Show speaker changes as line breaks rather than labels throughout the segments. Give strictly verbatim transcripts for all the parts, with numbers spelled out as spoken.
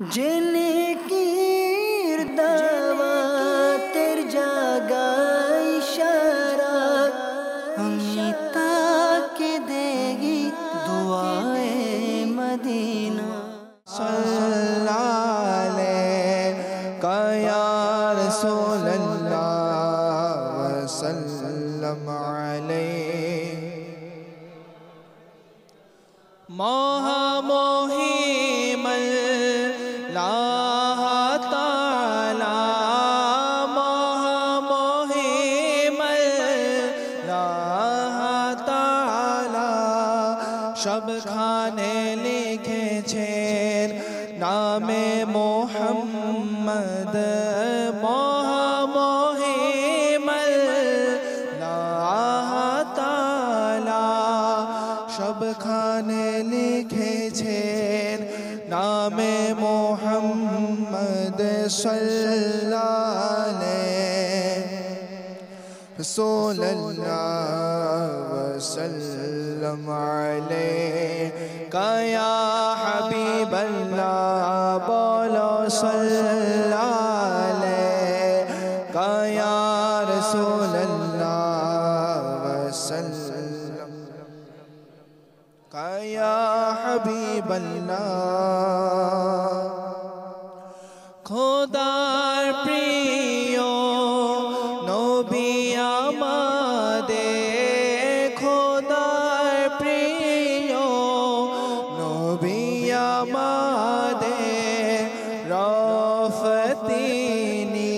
जिनकी दावा तेर जागा इशारा अमिता के देगी दुआए मदीना।
सल्लल्लाहु अलैका या रसूलल्लाह वसल्लम अलैहि मोह मोही मल्लाह ताला मोह मोही मल्लाह ताला शब खाने लिखे छेन नामे मोहम्मद मोह मोही मल्लाह ताला शब खाने लिखे छेन नामे मोहम्मद सल्लल्लाहु अलैहि वसल्लम अलैका या हबीबल्लाह बोलो सल्लल्लाहु अलैका या रसूलल्लाह वसल्लम या हबीबल्लाह। खुदार प्रियो नबी आमादे खुदार प्रियो नबी आमादे रफ़तीनी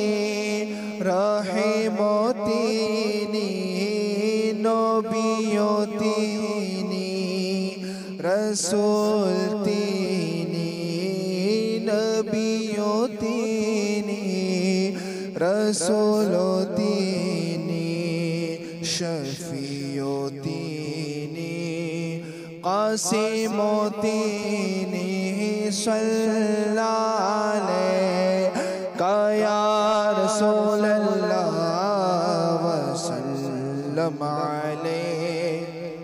रहीमतीनी नबियोतीनी रसूल तीनी नबियों तीनी रसूलों तीनी शफियों तीनी कासिमों तीनी सल्लल्लाहु अलैका या रसूलल्लाह वसल्लम अलैहि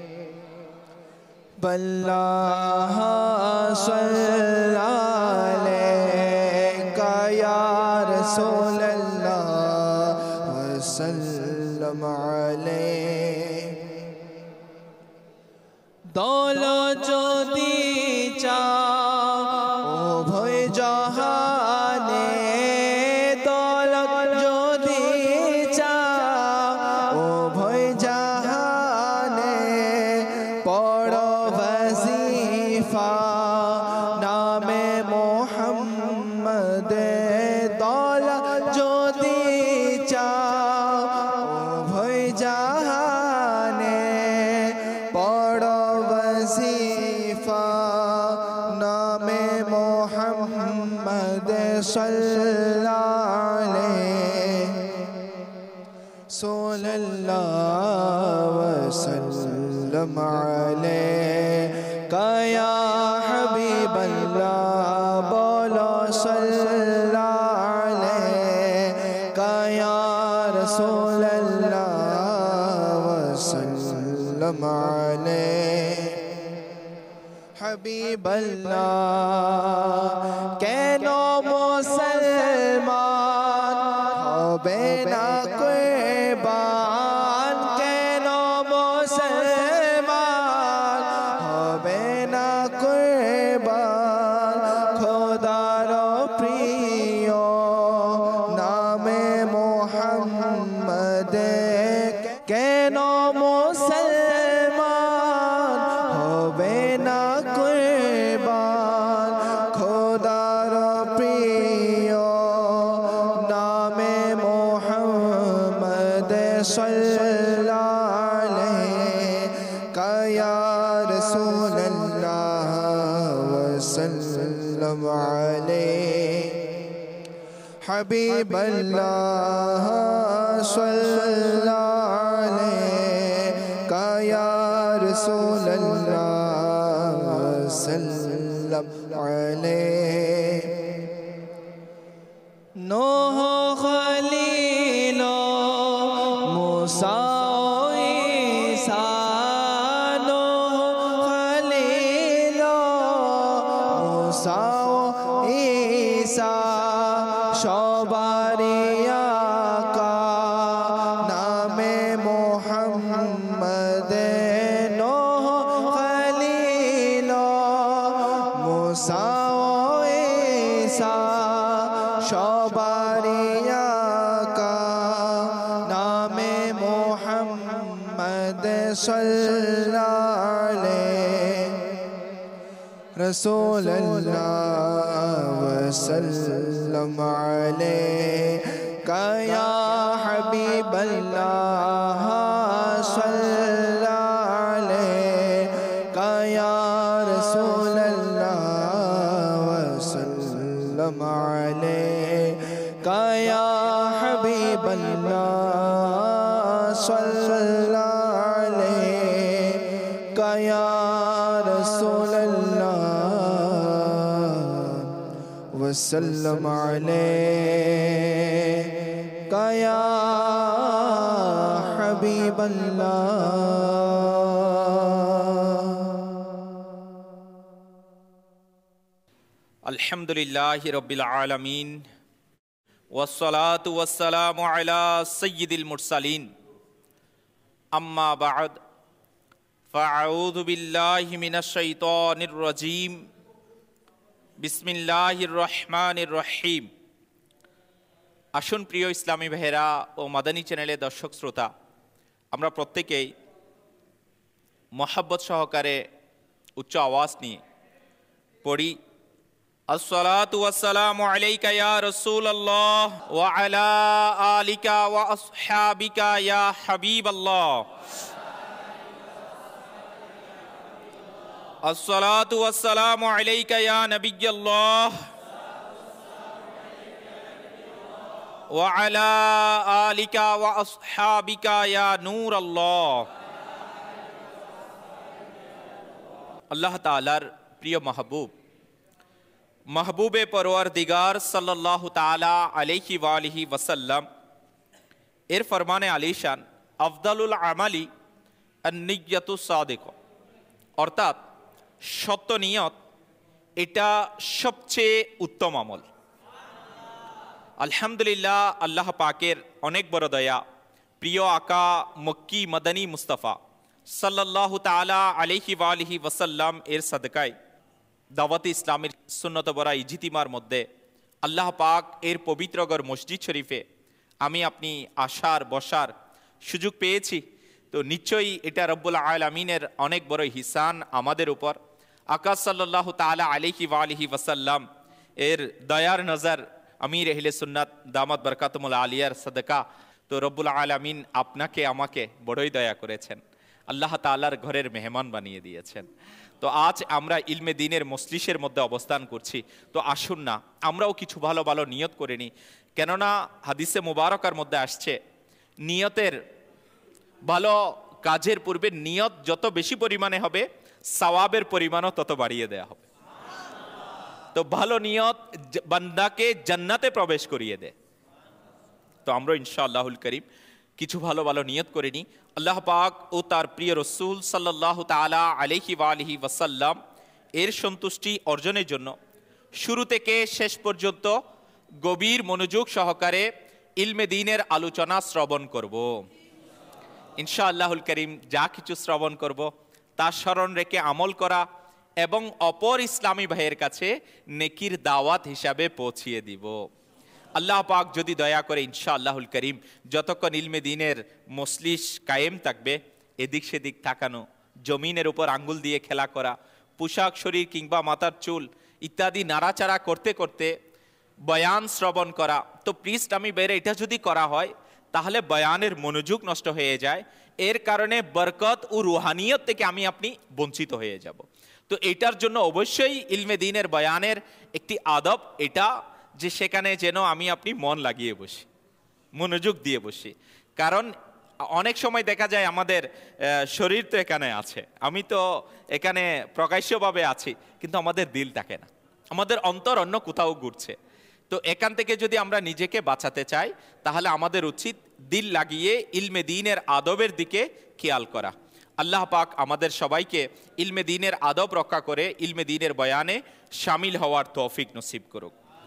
बल्लाह सल्लल्लाहु अलैका या रसूलल्लाह वसल्लम अलैहि दौलो जोदी चाओ भय जहाने दौलत जोदी चाओ भय जहाने पढ़ो वजीफा नामे मोहम्मद दौलत जोदी चाओ भय जहाने पढ़ो वजीफा नामे मोहम्मद सल्लल्लाहु वसल्लम अलैका या हबीबल्लाह बोलो सल्लल्लाहु अलैका या रसूलल्लाह वसल्लम अलैहि हबीबल्लाह केनो मुसलमान होबे ना कुर्बान केनो मुसलमान होबे ना कुर्बान खुदारो प्रियो नामे मोहम्मद केनो मुसलमान होबे ना कुर्बान खुदारो प्रियो नामे मोहम्मद सल्लल्लाहु अलैका या रसूलल्लाह वसल्लम अलैहि हबीबल्लाह सल्लल्लाहु अलैका या रसूलल्लाह वसल्लम अलैहि नूह खलीलो मूसा ईसा नूह खलीलो मूसा সবারি আকা নামে মোহাম্মদ নূহ খলিল মুসা ঈসা সবারি আকা নামে মোহাম্মদ সাল্লাল্লাহু আলাইহি رسول الله وسلم عليك يا حبيب الله صلى عليك يا رسول الله وسلم عليك يا حبيب الله صلى عليك يا رسول الله وسلم عليك يا حبيب الله
الحمد لله رب العالمين والصلاة والسلام على سيد المرسلين أما بعد فأعوذ بالله من الشيطان الرجيم بسم الله الرحمن الرحيم আসুন প্রিয় ইসলামী ভাইরা ও মাদানী চ্যানেলের দর্শক শ্রোতা, আমরা প্রত্যেকেই মহব্বত সহকারে উচ্চ আওয়াজ নিয়ে পড়ি আসসালাতু ওয়াসসালামু আলাইকা ইয়া রাসূলুল্লাহ ওয়া আলা আলিকা ওয়া আসহাবিকা ইয়া হাবিবাল্লাহ আসসালাতু ওয়াসসালামু আলাইকা ইয়া নবিয়্যাল্লাহ ওয়া আলা আলিকা ওয়া আসহাবিকা ইয়া নূরাল্লাহ। আল্লাহ তাআলার প্রিয় মাহবুব মাহবুবে পরওয়ারদিগার সাল্লাল্লাহু তাআলা আলাইহি ওয়া আলিহি ওয়াসাল্লাম এর ফরমানে আলিশান আফদালুল আমালি আন-নিয়্যাতু সাদিকা, অর্থাৎ সত্য নিয়ত এটা সবচেয়ে উত্তম আমল। আলহামদুলিল্লাহ, আল্লাহ পাকের অনেক বড় দয়া, প্রিয় আকা মক্কি মদনী মুস্তাফা সাল্লাল্লাহু তাআলা আলাইহি ওয়া আলিহি ওয়াসাল্লাম এর সাদকায় দাওয়াতে ইসলামের সুন্নত বরা ইজতিমার মধ্যে আল্লাহ পাক এর পবিত্রগড় মসজিদ শরীফে আমি আপনি আসার বসার সুযোগ পেয়েছি। তো নিশ্চয়ই এটা রব্বুল আলামিনের অনেক বড় ইহসান আমাদের উপর। আকা সাল্লাল্লাহু তাআলা আলাইহি ওয়া আলিহি ওয়াসাল্লাম এর দয়ার নজর আমির আহলে সুন্নাত দামাত বরকাতুল আলিয়ার সাদকা। তো রব্বুল আলামিন আপনাকে আমাকে বড়ই দয়া করেছেন, আল্লাহ তাআলার ঘরের মেহমান বানিয়ে দিয়েছেন। তো আজ আমরা ইলমে দ্বীনের মজলিসের মধ্যে অবস্থান করছি। তো আসুন না আমরাও কিছু ভালো ভালো নিয়ত করে নিই, কেননা হাদিসে মুবারকার মধ্যে আসছে নিয়তের ভালো কাজের পূর্বে নিয়ত যত বেশি পরিমাণে হবে সওয়াবের পরিমাণও তত বাড়িয়ে দেয়া হবে। তো ভালো নিয়ত বান্দাকে জান্নাতে প্রবেশ করিয়ে দেয়। তো আমরা ইনশাআল্লাহুল করিম কিছু ভালো ভালো নিয়ত করে নিই, আল্লাহ পাক ও তার প্রিয় রসুল সাল্লাল্লাহু তাআলা আলাইহি ওয়া আলিহি ওয়াসাল্লাম এর সন্তুষ্টি অর্জনের জন্য শুরু থেকে শেষ পর্যন্ত গভীর মনোযোগ সহকারে ইলমে দ্বীনের আলোচনা শ্রবণ করব ইনশাআল্লাহুল করিম। যা কিছু শ্রবণ করব তা স্মরণ রেখে আমল করা এবং অপর ইসলামী ভাইয়ের কাছে নেকির দাওয়াত হিসাবে পৌঁছিয়ে দিব। আল্লাহ পাক যদি দয়া করে ইনশাআল্লাহুল করিম যতক্ষণ ইলমে দ্বীনের মজলিস কায়েম থাকবে, এদিক সেদিক তাকানো, জমিনের উপর আঙ্গুল দিয়ে খেলা করা, পোশাক শরীর কিংবা মাথার চুল ইত্যাদি নাড়াচাড়া করতে করতে বয়ান শ্রবণ করা, তো প্লিজ আমি বেরে এটা যদি করা হয় তাহলে বয়ানের মনোযোগ নষ্ট হয়ে যায়। এর কারণে বরকত ও রুহানিয়ত থেকে আমি আপনি বঞ্চিত হয়ে যাব। তো এটার জন্য অবশ্যই ইলমে দ্বীনের বয়ানের একটি আদব এটা যে সেখানে যেন আমি আপনি মন লাগিয়ে বসি, মনোযোগ দিয়ে বসি। কারণ অনেক সময় দেখা যায় আমাদের শরীর তো এখানে আছে, আমি তো এখানে প্রকাশ্যভাবে আছি, কিন্তু আমাদের দিল থাকে না, আমাদের অন্তর অন্য কোথাও ঘুরছে। তো এখান থেকে যদি আমরা নিজেকে বাঁচাতে চাই তাহলে আমাদের উচিত দিল লাগিয়ে ইলমে দ্বীনের আদবের দিকে খেয়াল করা। আল্লাহ পাক আমাদের সবাইকে ইলমে দ্বীনের আদব রক্ষা করে ইলমে দ্বীনের বয়ানে শামিল হওয়ার তৌফিক নসিব করুক।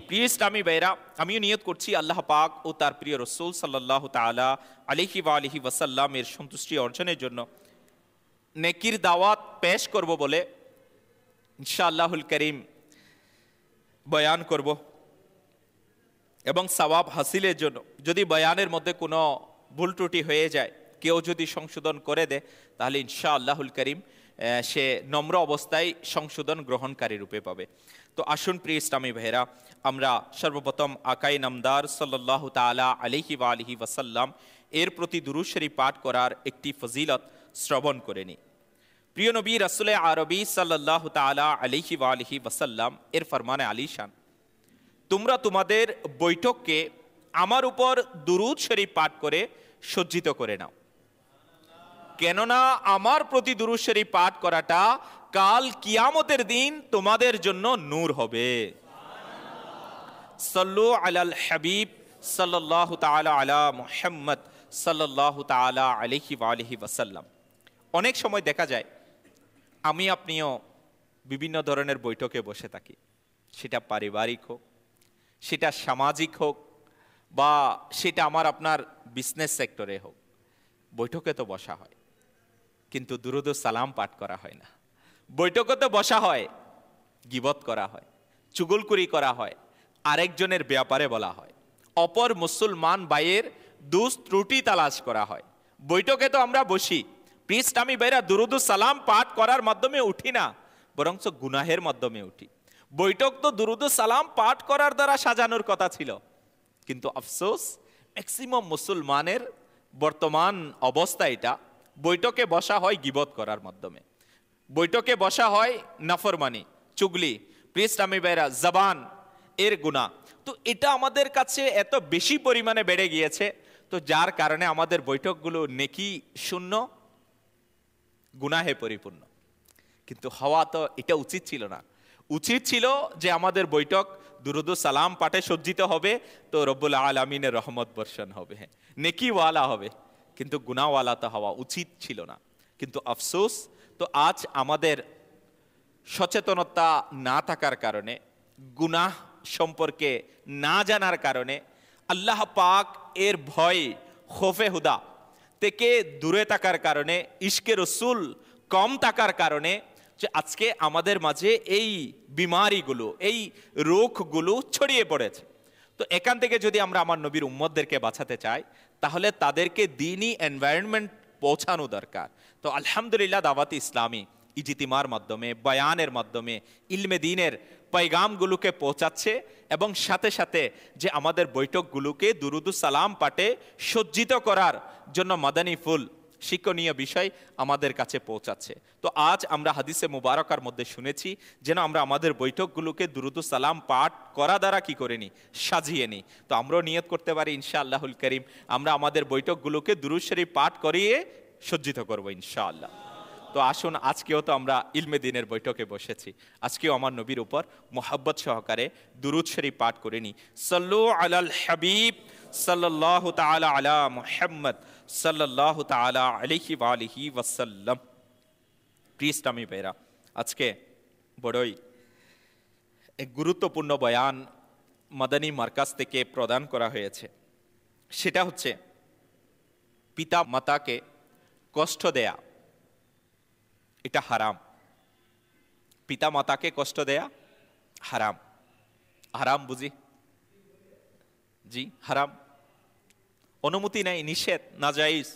প্রিয় ইসলামী ভাইরা, আমিও নিয়ত করছি আল্লাহ পাক ও তার প্রিয় রসুল সাল্লাল্লাহু তাআলা আলাইহি ওয়া আলিহি ওয়াসাল্লামের সন্তুষ্টি অর্জনের জন্য নেকির দাওয়াত পেশ করব বলে ইনশাআল্লাহুল করিম বয়ান করব এবং সওয়াব হাসিলের জন্য যদি বয়ানের মধ্যে কোনো ভুল ত্রুটি হয়ে যায়, কেউ যদি সংশোধন করে দেয়, তাহলে ইনশাআল্লাহুল করিম সে নম্র অবস্থায় সংশোধন গ্রহণকারী রূপে পাবে। তো আসুন প্রিয় ইসলামী ভাইরা, আমরা সর্বপ্রথম আকাই নামদার সাল্লাল্লাহু তাআলা আলাইহি ওয়া আলিহি ওয়াসাল্লাম এর প্রতি দুরূদ শরীফ পাঠ করার একটি ফজিলত শ্রবণ করে নিই। প্রিয় নবী রাসূলে আরবি সাল্লাল্লাহু তাআলা আলাইহি ওয়া আলিহি ওয়াসাল্লাম এর ফরমানে আলিশান, তোমরা তোমাদের বৈঠককে আমার উপর দুরূদ শরীফ পাঠ করে সজ্জিত করে নাও, কেননা আমার প্রতি দুরূদ শরীফ পাঠ করাটা কাল কিয়ামতের দিন তোমাদের জন্য নূর হবে। সাল্লু আলাল হাবিব সাল্লাল্লাহু তাআলা আলা মুহাম্মদ সাল্লাল্লাহু তাআলা আলাইহি ওয়া আলিহি ওয়াসাল্লাম। অনেক সময় দেখা যায় আমি আপনিও বিভিন্ন ধরনের বৈঠকে বসে থাকি, সেটা পারিবারিক হোক, সেটা সামাজিক হোক, বা সেটা আমার আপনার বিজনেস সেক্টরে হোক। বৈঠকে তো বসা হয়, কিন্তু দুরূদ ও সালাম পাঠ করা হয় না। বৈঠকে তো বসা হয়, গীবত করা হয়, চুগলখড়ি করা হয়, আরেকজনের ব্যাপারে বলা হয়, অপর মুসলমান ভাইয়ের দোষ ত্রুটি তালাশ করা হয়। বৈঠকে তো আমরা বসি, প্রিয় ইসলামী ভাইরা, দুরূদ ও সালাম পাঠ করার মাধ্যমে উঠি না, বরঞ্চ গুনাহের মাধ্যমে উঠি। বৈঠক তো দুরূদ ও সালাম পাঠ করার দ্বারা সাজানোর কথা ছিল, কিন্তু আফসোস ম্যাক্সিমাম মুসলমানের বর্তমান অবস্থা এটা, বৈঠকে বসা হয় গীবত করার মাধ্যমে, বৈঠকে বসা হয় নাফরমানি, চুগলি, প্রিয় ইসলামী ভাইরা, জবান এর গুনাহ। তো এটা আমাদের কাছে এত বেশি পরিমাণে বেড়ে গিয়েছে, তো যার কারণে আমাদের বৈঠকগুলো নেকি শূন্য, গুনাহে পরিপূর্ণ। কিন্তু হওয়া তো এটা উচিত ছিল না। উচিত ছিল যে আমাদের বৈঠক দুরূদ ও সালাম পাঠে সজ্জিত হবে, তো রব্বুল আলামিনের রহমত বর্ষণ হবে, নেকিওয়ালা হবে, কিন্তু গুনাহওয়ালা তো হওয়া উচিত ছিল না। কিন্তু আফসোস, তো আজ আমাদের সচেতনতা না থাকার কারণে, গুনাহ সম্পর্কে না জানার কারণে, আল্লাহ পাক এর ভয় খৌফে হুদা থেকে দূরে থাকার কারণে, ইশকে রসুল কম থাকার কারণে, যে আজকে আমাদের মাঝে এই বিমারিগুলো, এই রোগগুলো ছড়িয়ে পড়েছে। তো এখান থেকে যদি আমরা আমার নবীর উম্মতদেরকে বাঁচাতে চাই, তাহলে তাদেরকে দ্বীনি এনভায়রনমেন্ট পৌঁছানো দরকার। তো আলহামদুলিল্লাহ দাওয়াত ইসলামী ইজতিমার মাধ্যমে, বয়ানের মাধ্যমে ইলমে দ্বীনের পয়গামগুলোকে পৌঁছাচ্ছে, এবং সাথে সাথে যে আমাদের বৈঠকগুলোকে দুরূদ ও সালাম পাঠে সজ্জিত করার জন্য মাদানী ফুল শিক্ষণীয় বিষয় আমাদের কাছে পৌঁছাচ্ছে। তো আজ আমরা হাদিসে মুবারকার মধ্যে শুনেছি যেন আমরা আমাদের বৈঠকগুলোকে দুরূদ ও সালাম পাঠ করা দ্বারা কি করে নি, সাজিয়ে নি। তো আমরাও নিয়ত করতে পারি ইনশাআল্লাহুল করিম আমরা আমাদের বৈঠকগুলোকে দুরূদ শরীফ পাঠ করিয়ে সজ্জিত করবো ইনশাআল্লাহ। তো আসুন, আজকেও তো আমরা ইলমে দ্বীনের বৈঠকে বসেছি, আজকেও আমার নবীর উপর মোহাব্বত সহকারে দুরূদ শরীফ পাঠ করে নি। সাল্লু আলাল হাবিব সাল্লাল্লাহু তাআলা আলা মুহাম্মদ সাল্লাল্লাহু তাআলা আলাইহি ওয়া আলিহি ওয়াসাল্লাম। প্রিয় ইসলামী ভাইরা, আজকে বড়ই এক গুরুত্বপূর্ণ বয়ান মাদানী মার্কাজ থেকে প্রদান করা হয়েছে। সেটা হচ্ছে পিতা মাতাকে কষ্ট দেয়া এটা হারাম। পিতা মাতাকে কষ্ট দেয়া হারাম। হারাম বুঝি? জি হারাম, অনুমতি নাই, নিষেধ, নাজাইজ।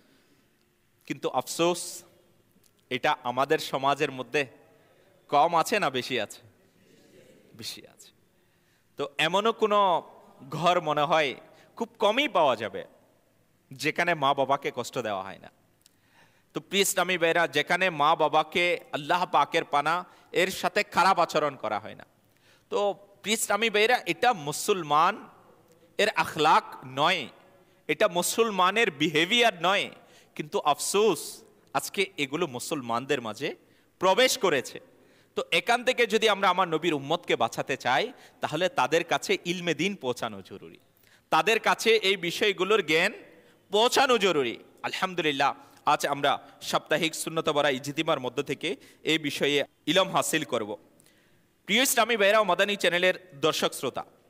কিন্তু আফসোস এটা আমাদের সমাজের মধ্যে কম আছে না বেশি আছে? বেশি আছে। তো এমনও কোনো ঘর মনে হয় খুব কমই পাওয়া যাবে যেখানে মা বাবাকে কষ্ট দেওয়া হয় না। তো প্রিয় ইসলামী ভাইরা, যেখানে মা বাবাকে আল্লাহ পাকের পানা এর সাথে খারাপ আচরণ করা হয় না, তো প্রিয় ইসলামী ভাইরা, এটা মুসলমান এর আখলাক নয়, এটা মুসলমানের বিহেভিয়ার নয়। কিন্তু আফসোস আজকে এগুলো মুসলমানদের মাঝে প্রবেশ করেছে। তো এখান থেকে যদি আমরা আমার নবীর উম্মতকে বাঁচাতে চাই, তাহলে তাদের কাছে ইলমে দ্বীন পৌঁছানো জরুরি, তাদের কাছে এই বিষয়গুলোর জ্ঞান পৌঁছানো জরুরি। আলহামদুলিল্লাহ, আজ আমরা সাপ্তাহিক সুন্নত বরা ইজতিমার মধ্য থেকে এই বিষয়ে ইলম হাসিল করব। প্রিয় ইসলামী ভাইরা ও মাদানী চ্যানেলের দর্শক শ্রোতা,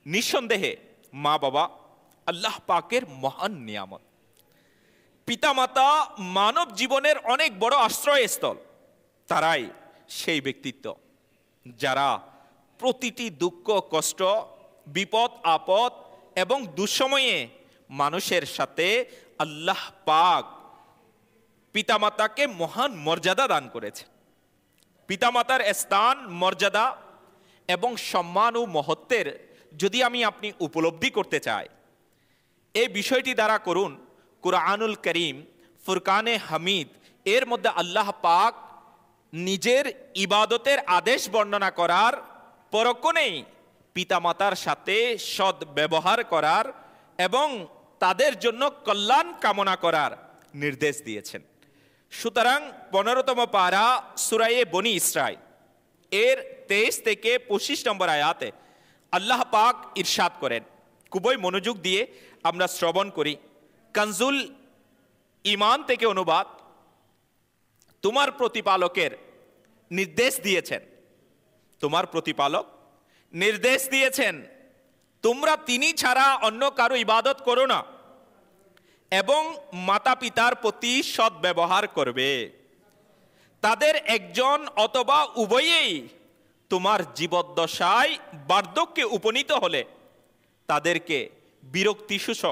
নিঃসন্দেহে মা বাবা আল্লাহ পাকের মহান নিয়ামত। পিতামাতা মানব জীবনের অনেক বড় আশ্রয়স্থল। তারাই সেই ব্যক্তিত্ব যারা প্রতিটি দুঃখ কষ্ট, বিপদ আপদ এবং দুঃসময়ে মানুষের সাথে আল্লাহ পাক পিতামাতাকে মহান মর্যাদা দান করেছে। পিতামাতার স্থান, মর্যাদা এবং সম্মান ও মহত্বের যদি আমি আপনি উপলব্ধি করতে চাই, এই বিষয়টি দ্বারা করুন কুরআনুল করিম ফুরকানে হামিদ এর মধ্যে আল্লাহ পাক নিজের ইবাদতের আদেশ বর্ণনা করার পরক্ষণেই পিতামাতার সাথে সৎ ব্যবহার করার এবং তাদের জন্য কল্যাণ কামনা করার নির্দেশ দিয়েছেন। সুতরাং পনেরোতম পারা সূরা বনী ইসরাইল এর তেইশ থেকে পঁচিশ নম্বর আয়াতে আল্লাহ পাক ইরশাদ করেন, খুবই মনোযোগ দিয়ে আমরা শ্রবণ করি। কানজুল ঈমান থেকে অনুবাদ, তোমার প্রতিপালকের নির্দেশ দিয়েছেন, তোমার প্রতিপালক নির্দেশ দিয়েছেন তোমরা তিনি ছাড়া অন্য কারো ইবাদত করো না এবং মাতা পিতার প্রতি সৎ ব্যবহার করবে। তাদের একজন অথবা উভয়েই তোমার জীবদ্দশায় বার্ধক্যে উপনীত হলে তাদেরকে বিরক্তিসূচক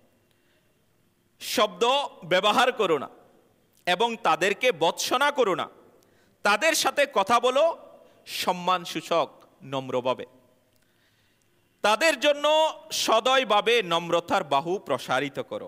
শব্দ ব্যবহার করো না এবং তাদেরকে ভৎসনা করো না। তাদের সাথে কথা বলো সম্মানসূচক নম্রভাবে। তাদের জন্য সদয়ভাবে নম্রতার বাহু প্রসারিত করো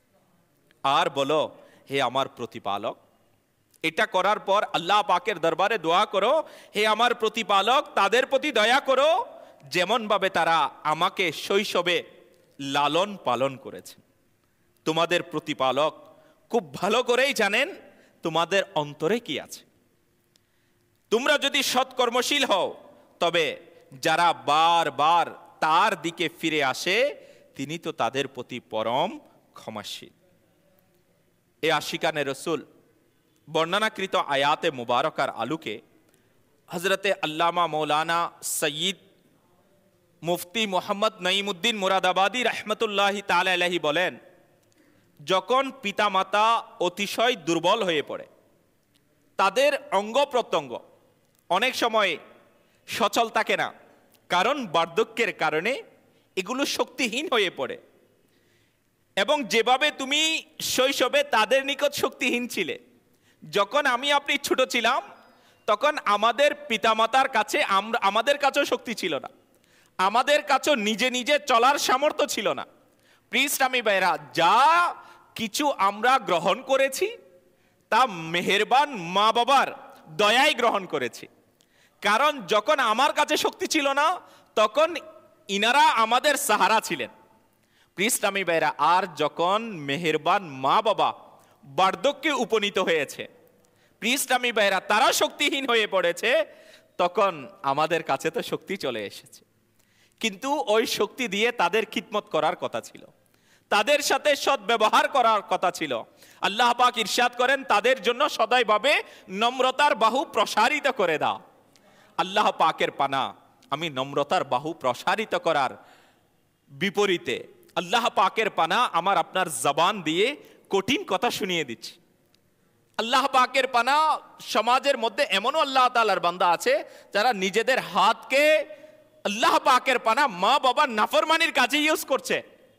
আর বলো, হে আমার প্রতিপালক। এটা করার পর আল্লাহ পাকের দরবারে দোয়া করো, হে আমার প্রতিপালক তাদের প্রতি দয়া করো যেমনভাবে তারা আমাকে শৈশবে লালন পালন করেছে। তোমাদের প্রতিপালক খুব ভালো করেই জানেন তোমাদের অন্তরে কি আছে। তোমরা যদি সৎকর্মশীল হও তবে যারা বারবার তার দিকে ফিরে আসে তিনি তো তাদের প্রতি পরম ক্ষমাশীল। এ আশিকানে রসুল বর্ণনাকৃত আয়াতে মুবারকার আলোকে হজরতে আল্লামা মৌলানা সঈদ মুফতি মোহাম্মদ নঈমুদ্দিন মুরাদাবাদী রহমতুল্লাহি তাআলা আলাইহি বলেন, যখন পিতামাতা অতিশয় দুর্বল হয়ে পড়ে, তাদের অঙ্গ প্রত্যঙ্গ অনেক সময় সচল থাকে না, কারণ বার্ধক্যের কারণে এগুলো শক্তিহীন হয়ে পড়ে। এবং যেভাবে তুমি শৈশবে তাদের নিকট শক্তিহীন ছিলে, যখন আমি আপনি ছোট ছিলাম তখন আমাদের পিতামাতার কাছে আমরা আমাদের কাছেও শক্তি ছিল না, আমাদের কাছেও নিজে নিজে চলার সামর্থ্য ছিল না। প্রিয় ইসলামী ভাইরা, যা কিছু আমরা গ্রহণ করেছি তা মেহেরবান মা বাবার দয়ায় গ্রহণ করেছি। কারণ যখন আমার কাছে শক্তি ছিল না তখন ইনারা আমাদের সাহারা ছিলেন। প্রিয় ইসলামী ভাইরা, আর যখন মেহেরবান মা বাবা বার্ধক্যে উপনীত হয়েছে, প্রিয় ইসলামী ভাইরা তারা শক্তিহীন হয়ে পড়েছে, তখন আমাদের কাছে তো শক্তি চলে এসেছে। কিন্তু ওই শক্তি দিয়ে তাদের খিদমত করার কথা ছিল, তাদের সাথে সৎ ব্যবহার করার কথা ছিল। আল্লাহ পাক ইরশাদ করেন, তাদের জন্য সদয়ভাবে নম্রতার বাহু প্রসারিত করে দাও। আল্লাহ পাকের পানা, আমি নম্রতার বাহু প্রসারিত করার বিপরীতে আল্লাহ পাকের পানা আমার আপনার জবান দিয়ে কঠিন কথা শুনিয়ে দিচ্ছি। আল্লাহ পাকের পানা, সমাজের মধ্যে এমনও আল্লাহ তাআলার বান্দা আছে যারা নিজেদের হাতকে আল্লাহ পাকের পানা মা বাবার নাফরমানির কাজে ইউজ করছে।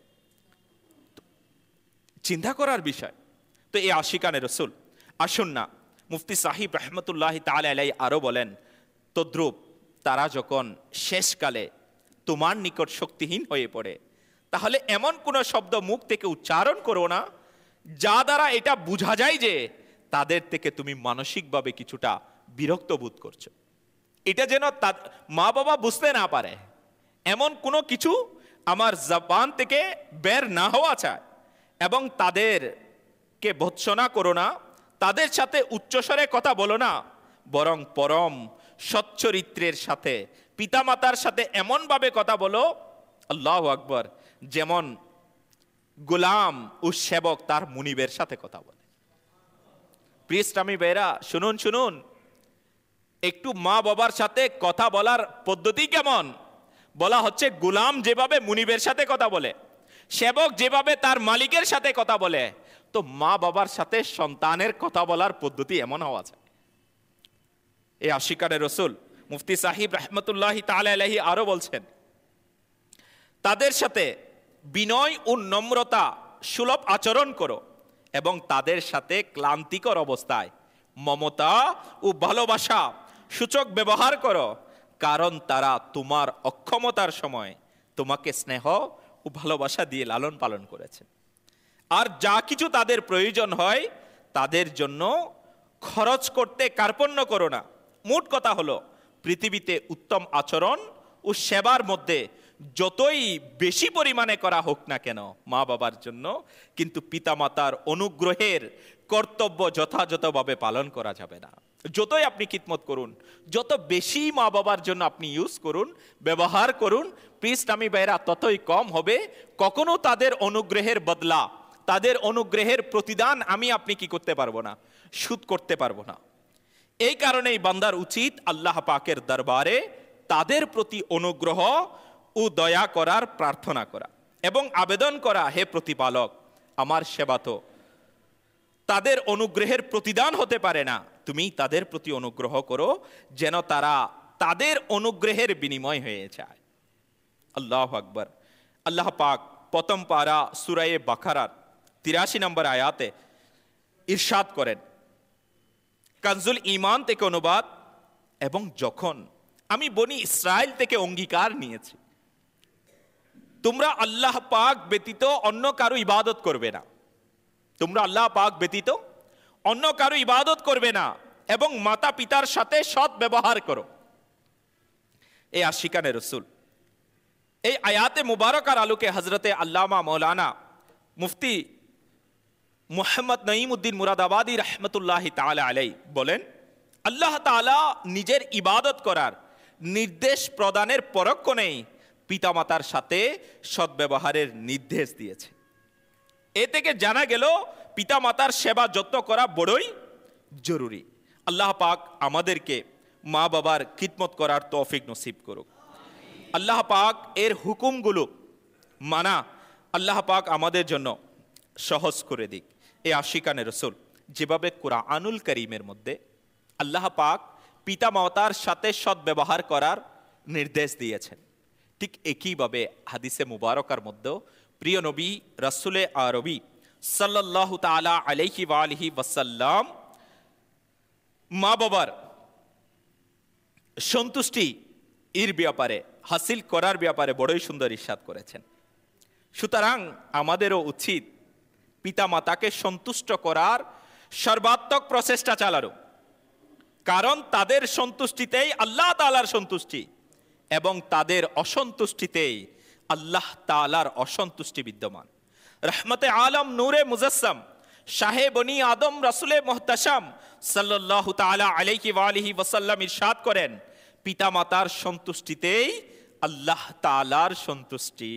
চিন্তা করার বিষয়। তো এই আশিকানে রসুল, আসুন না, মুফতি সাহিব রহমতুল্লাহ তাআলা আলাইহি আরো বলেন, তদ্রূপ তারা যখন শেষকালে তোমার নিকট শক্তিহীন হয়ে পড়ে, তাহলে এমন কোন শব্দ মুখ থেকে উচ্চারণ করো না যা দ্বারা এটা বোঝা যায় যে তাদের থেকে তুমি মানসিকভাবে কিছুটা বিরক্ত বোধ করছো। এটা যেন মা বাবা বুঝতে না পারে, এমন কোনো কিছু আমার জবান থেকে বের না হওয়া চায়। এবং তাদেরকে ভৎসনা করো না, তাদের সাথে উচ্চস্বরে কথা বলো না, বরং পরম সচ্চরিত্রের সাথে পিতামাতার সাথে এমনভাবে কথা বলো, আল্লাহু আকবার, যেমন গোলাম ও সেবক তার মুনিবের সাথে কথা বলে। প্রিয় ইসলামী ভাইরা, শুনুন শুনুন একটু মা বাবার সাথে কথা বলার পদ্ধতি কেমন। বলা হচ্ছে গোলাম যেভাবে মুনিবের সাথে কথা বলে, সেবক যেভাবে তার মালিকের সাথে কথা বলে, তো মা বাবার সাথে সন্তানের কথা বলার পদ্ধতি এমন হওয়া যায়। এই আশিকানে রসুল মুফতি সাহিব রহমতুল্লাহ তাআলা আলাইহি আরো বলছেন, তাদের সাথে বিনয় ও নম্রতা সুলভ আচরণ করো এবং তাদের সাথে ক্লান্তিকর অবস্থায় মমতা ও ভালোবাসা সূচক ব্যবহার করো, কারণ তারা তোমার অক্ষমতার সময় তোমাকে স্নেহ ও ভালোবাসা দিয়ে লালন পালন করেছে। আর যা কিছু তাদের প্রয়োজন হয় তাদের জন্য খরচ করতে কার্পণ্য করো না। মোট কথা হলো, পৃথিবীতে উত্তম আচরণ ও সেবার মধ্যে যতই বেশি পরিমাণে করা হোক না কেন মা বাবার জন্য, কিন্তু পিতামাতার অনুগ্রহের কর্তব্য যথাযথভাবে পালন করা যাবে না। যতই আপনি খিদমত করুন, যত বেশি মা বাবার জন্য আপনি ইউজ করুন, ব্যবহার করুন, ইসলামী ভাইরা ততই কম হবে। কখনো তাদের অনুগ্রহের বদলা, তাদের অনুগ্রহের প্রতিদান আমি আপনি কি করতে পারবো না, শোধ করতে পারবো না। এই কারণেই বান্দার উচিত আল্লাহ পাকের দরবারে তাদের প্রতি অনুগ্রহ ও দয়া করার প্রার্থনা করা এবং আবেদন করা, হে প্রতিপালক, আমার সেবা তো তাদের অনুগ্রহের প্রতিদান হতে পারে না, তুমি তাদের প্রতি অনুগ্রহ করো যেন তারা তাদের অনুগ্রহের বিনিময় হয়ে যায়। আল্লাহু আকবার। আল্লাহ পাক প্রথম পারা সূরা বাকারার তিরাশি নম্বর আয়াতে ইরশাদ করেন, কানজুল ঈমান থেকে অনুবাদ, এবং যখন আমি বনি ইসরাইল থেকে অঙ্গীকার নিয়েছি তোমরা আল্লাহ পাক ব্যতীত অন্য কারো ইবাদত করবে না, তোমরা আল্লাহ পাক ব্যতীত অন্য কারো ইবাদত করবে না এবং মাতা পিতার সাথে সৎ ব্যবহার করো। এই আশিকানে রসুল এই আয়াতে মুবারকার আলোকে হজরতে আল্লামা মৌলানা মুফতি মুহাম্মদ নঈমউদ্দিন মুরাদাবাদী রহমতুল্লাহ তাআলা আলাইহি বলেন, আল্লাহ তাআলা নিজের ইবাদত করার নির্দেশ প্রদানের পরক্ষণেই পিতামাতার সাথে সদ্ব্যবহারের নির্দেশ দিয়েছে। এ থেকে জানা গেল পিতামাতার সেবা যত্ন করা বড়ই জরুরি। আল্লাহ পাক আমাদেরকে মা বাবার খিদমত করার তৌফিক নসিব করুক। আল্লাহ পাক এর হুকুমগুলো মানা আল্লাহ পাক আমাদের জন্য সহজ করে দিক। এই আশিকানে রসুল যেভাবে কুরআনুল কারীমের মধ্যে আল্লাহ পাক পিতামাতার সাথে সদ্ব্যবহার করার নির্দেশ দিয়েছেন, ঠিক একইভাবে হাদিসে মুবারকার মধ্যেও প্রিয় নবী রাসূলে আরবি সাল্লাল্লাহু তাআলা আলাইহি ওয়া আলিহি ওয়াসাল্লাম মা বাবার সন্তুষ্টি এর ব্যাপারে হাসিল করার ব্যাপারে বড়ই সুন্দর ইরশাদ করেছেন। সুতরাং আমাদেরও উচিত পিতামাতাকে সন্তুষ্ট করার সর্বাত্মক প্রচেষ্টা চালানো, কারণ তাদের সন্তুষ্টিতেই আল্লাহ তাআলার সন্তুষ্টি এবং তাদের অসন্তুষ্টিতেই আল্লাহ তাআলার অসন্তুষ্টি বিদ্যমান। রহমতে আলম নূরে মুজাসসাম শাহে বনি আদম রাসূলে মুহতাশাম সাল্লাল্লাহু তাআলা আলাইহি ওয়া আলিহি ওয়াসাল্লাম ইরশাদ করেন, পিতামাতার সন্তুষ্টিতেই আল্লাহ তাআলার সন্তুষ্টি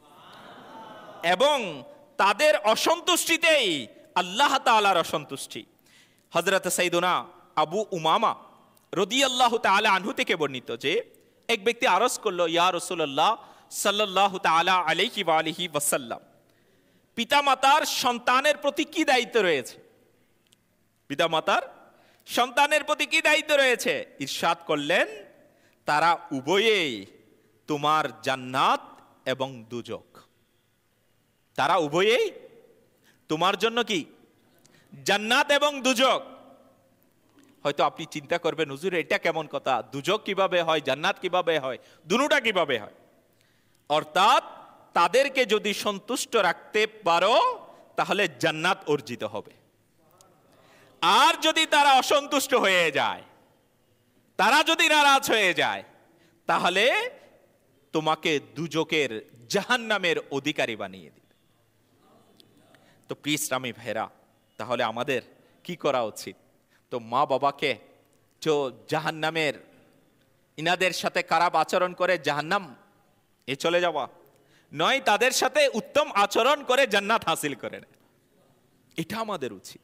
এবং তাদের অসন্তুষ্টিতেই আল্লাহ তাআলার অসন্তুষ্টি। হযরত সাইয়্যিদুনা আবু উমামা রাদিয়াল্লাহু তাআলা আনহু থেকে বর্ণিত যে এক ব্যক্তি আরজ করলো, ইয়া রাসূলুল্লাহ সাল্লাল্লাহু তাআলা আলাইহি ওয়া আলিহি ওয়াসাল্লাম, পিতামাতার সন্তানের প্রতি কি দায়িত্ব রয়েছে? পিতামাতার সন্তানের প্রতি কি দায়িত্ব রয়েছে? ইরশাদ করলেন, তারা উভয়েই তোমার জান্নাত এবং দুজক। তারা উভয়েই তোমার জন্য কি? জান্নাত এবং দুজক। হয়তো আপনি চিন্তা করবেন, হুজুর এটা কেমন কথা, দুজক কিভাবে হয়, জান্নাত কিভাবে হয়, দুটোটা কিভাবে হয়? অর্থাৎ তাদেরকে যদি সন্তুষ্ট রাখতে পারো তাহলে জান্নাত অর্জিত হবে, আর যদি তারা অসন্তুষ্ট হয়ে যায়, তারা যদি নারাজ হয়ে যায়, তাহলে তোমাকে দুজকের জাহান্নামের অধিকারী বানিয়ে দিবে। তো প্রিয় ইসলামী ভাইরা, তাহলে আমাদের কি করা উচিত? তো মা বাবাকে যে জাহান্নামের, ইনাদের সাথে খারাপ আচরণ করে জাহান্নাম এ চলে যাওয়া নয়, তাদের সাথে উত্তম আচরণ করে জান্নাত হাসিল করে নেয়, এটা আমাদের উচিত।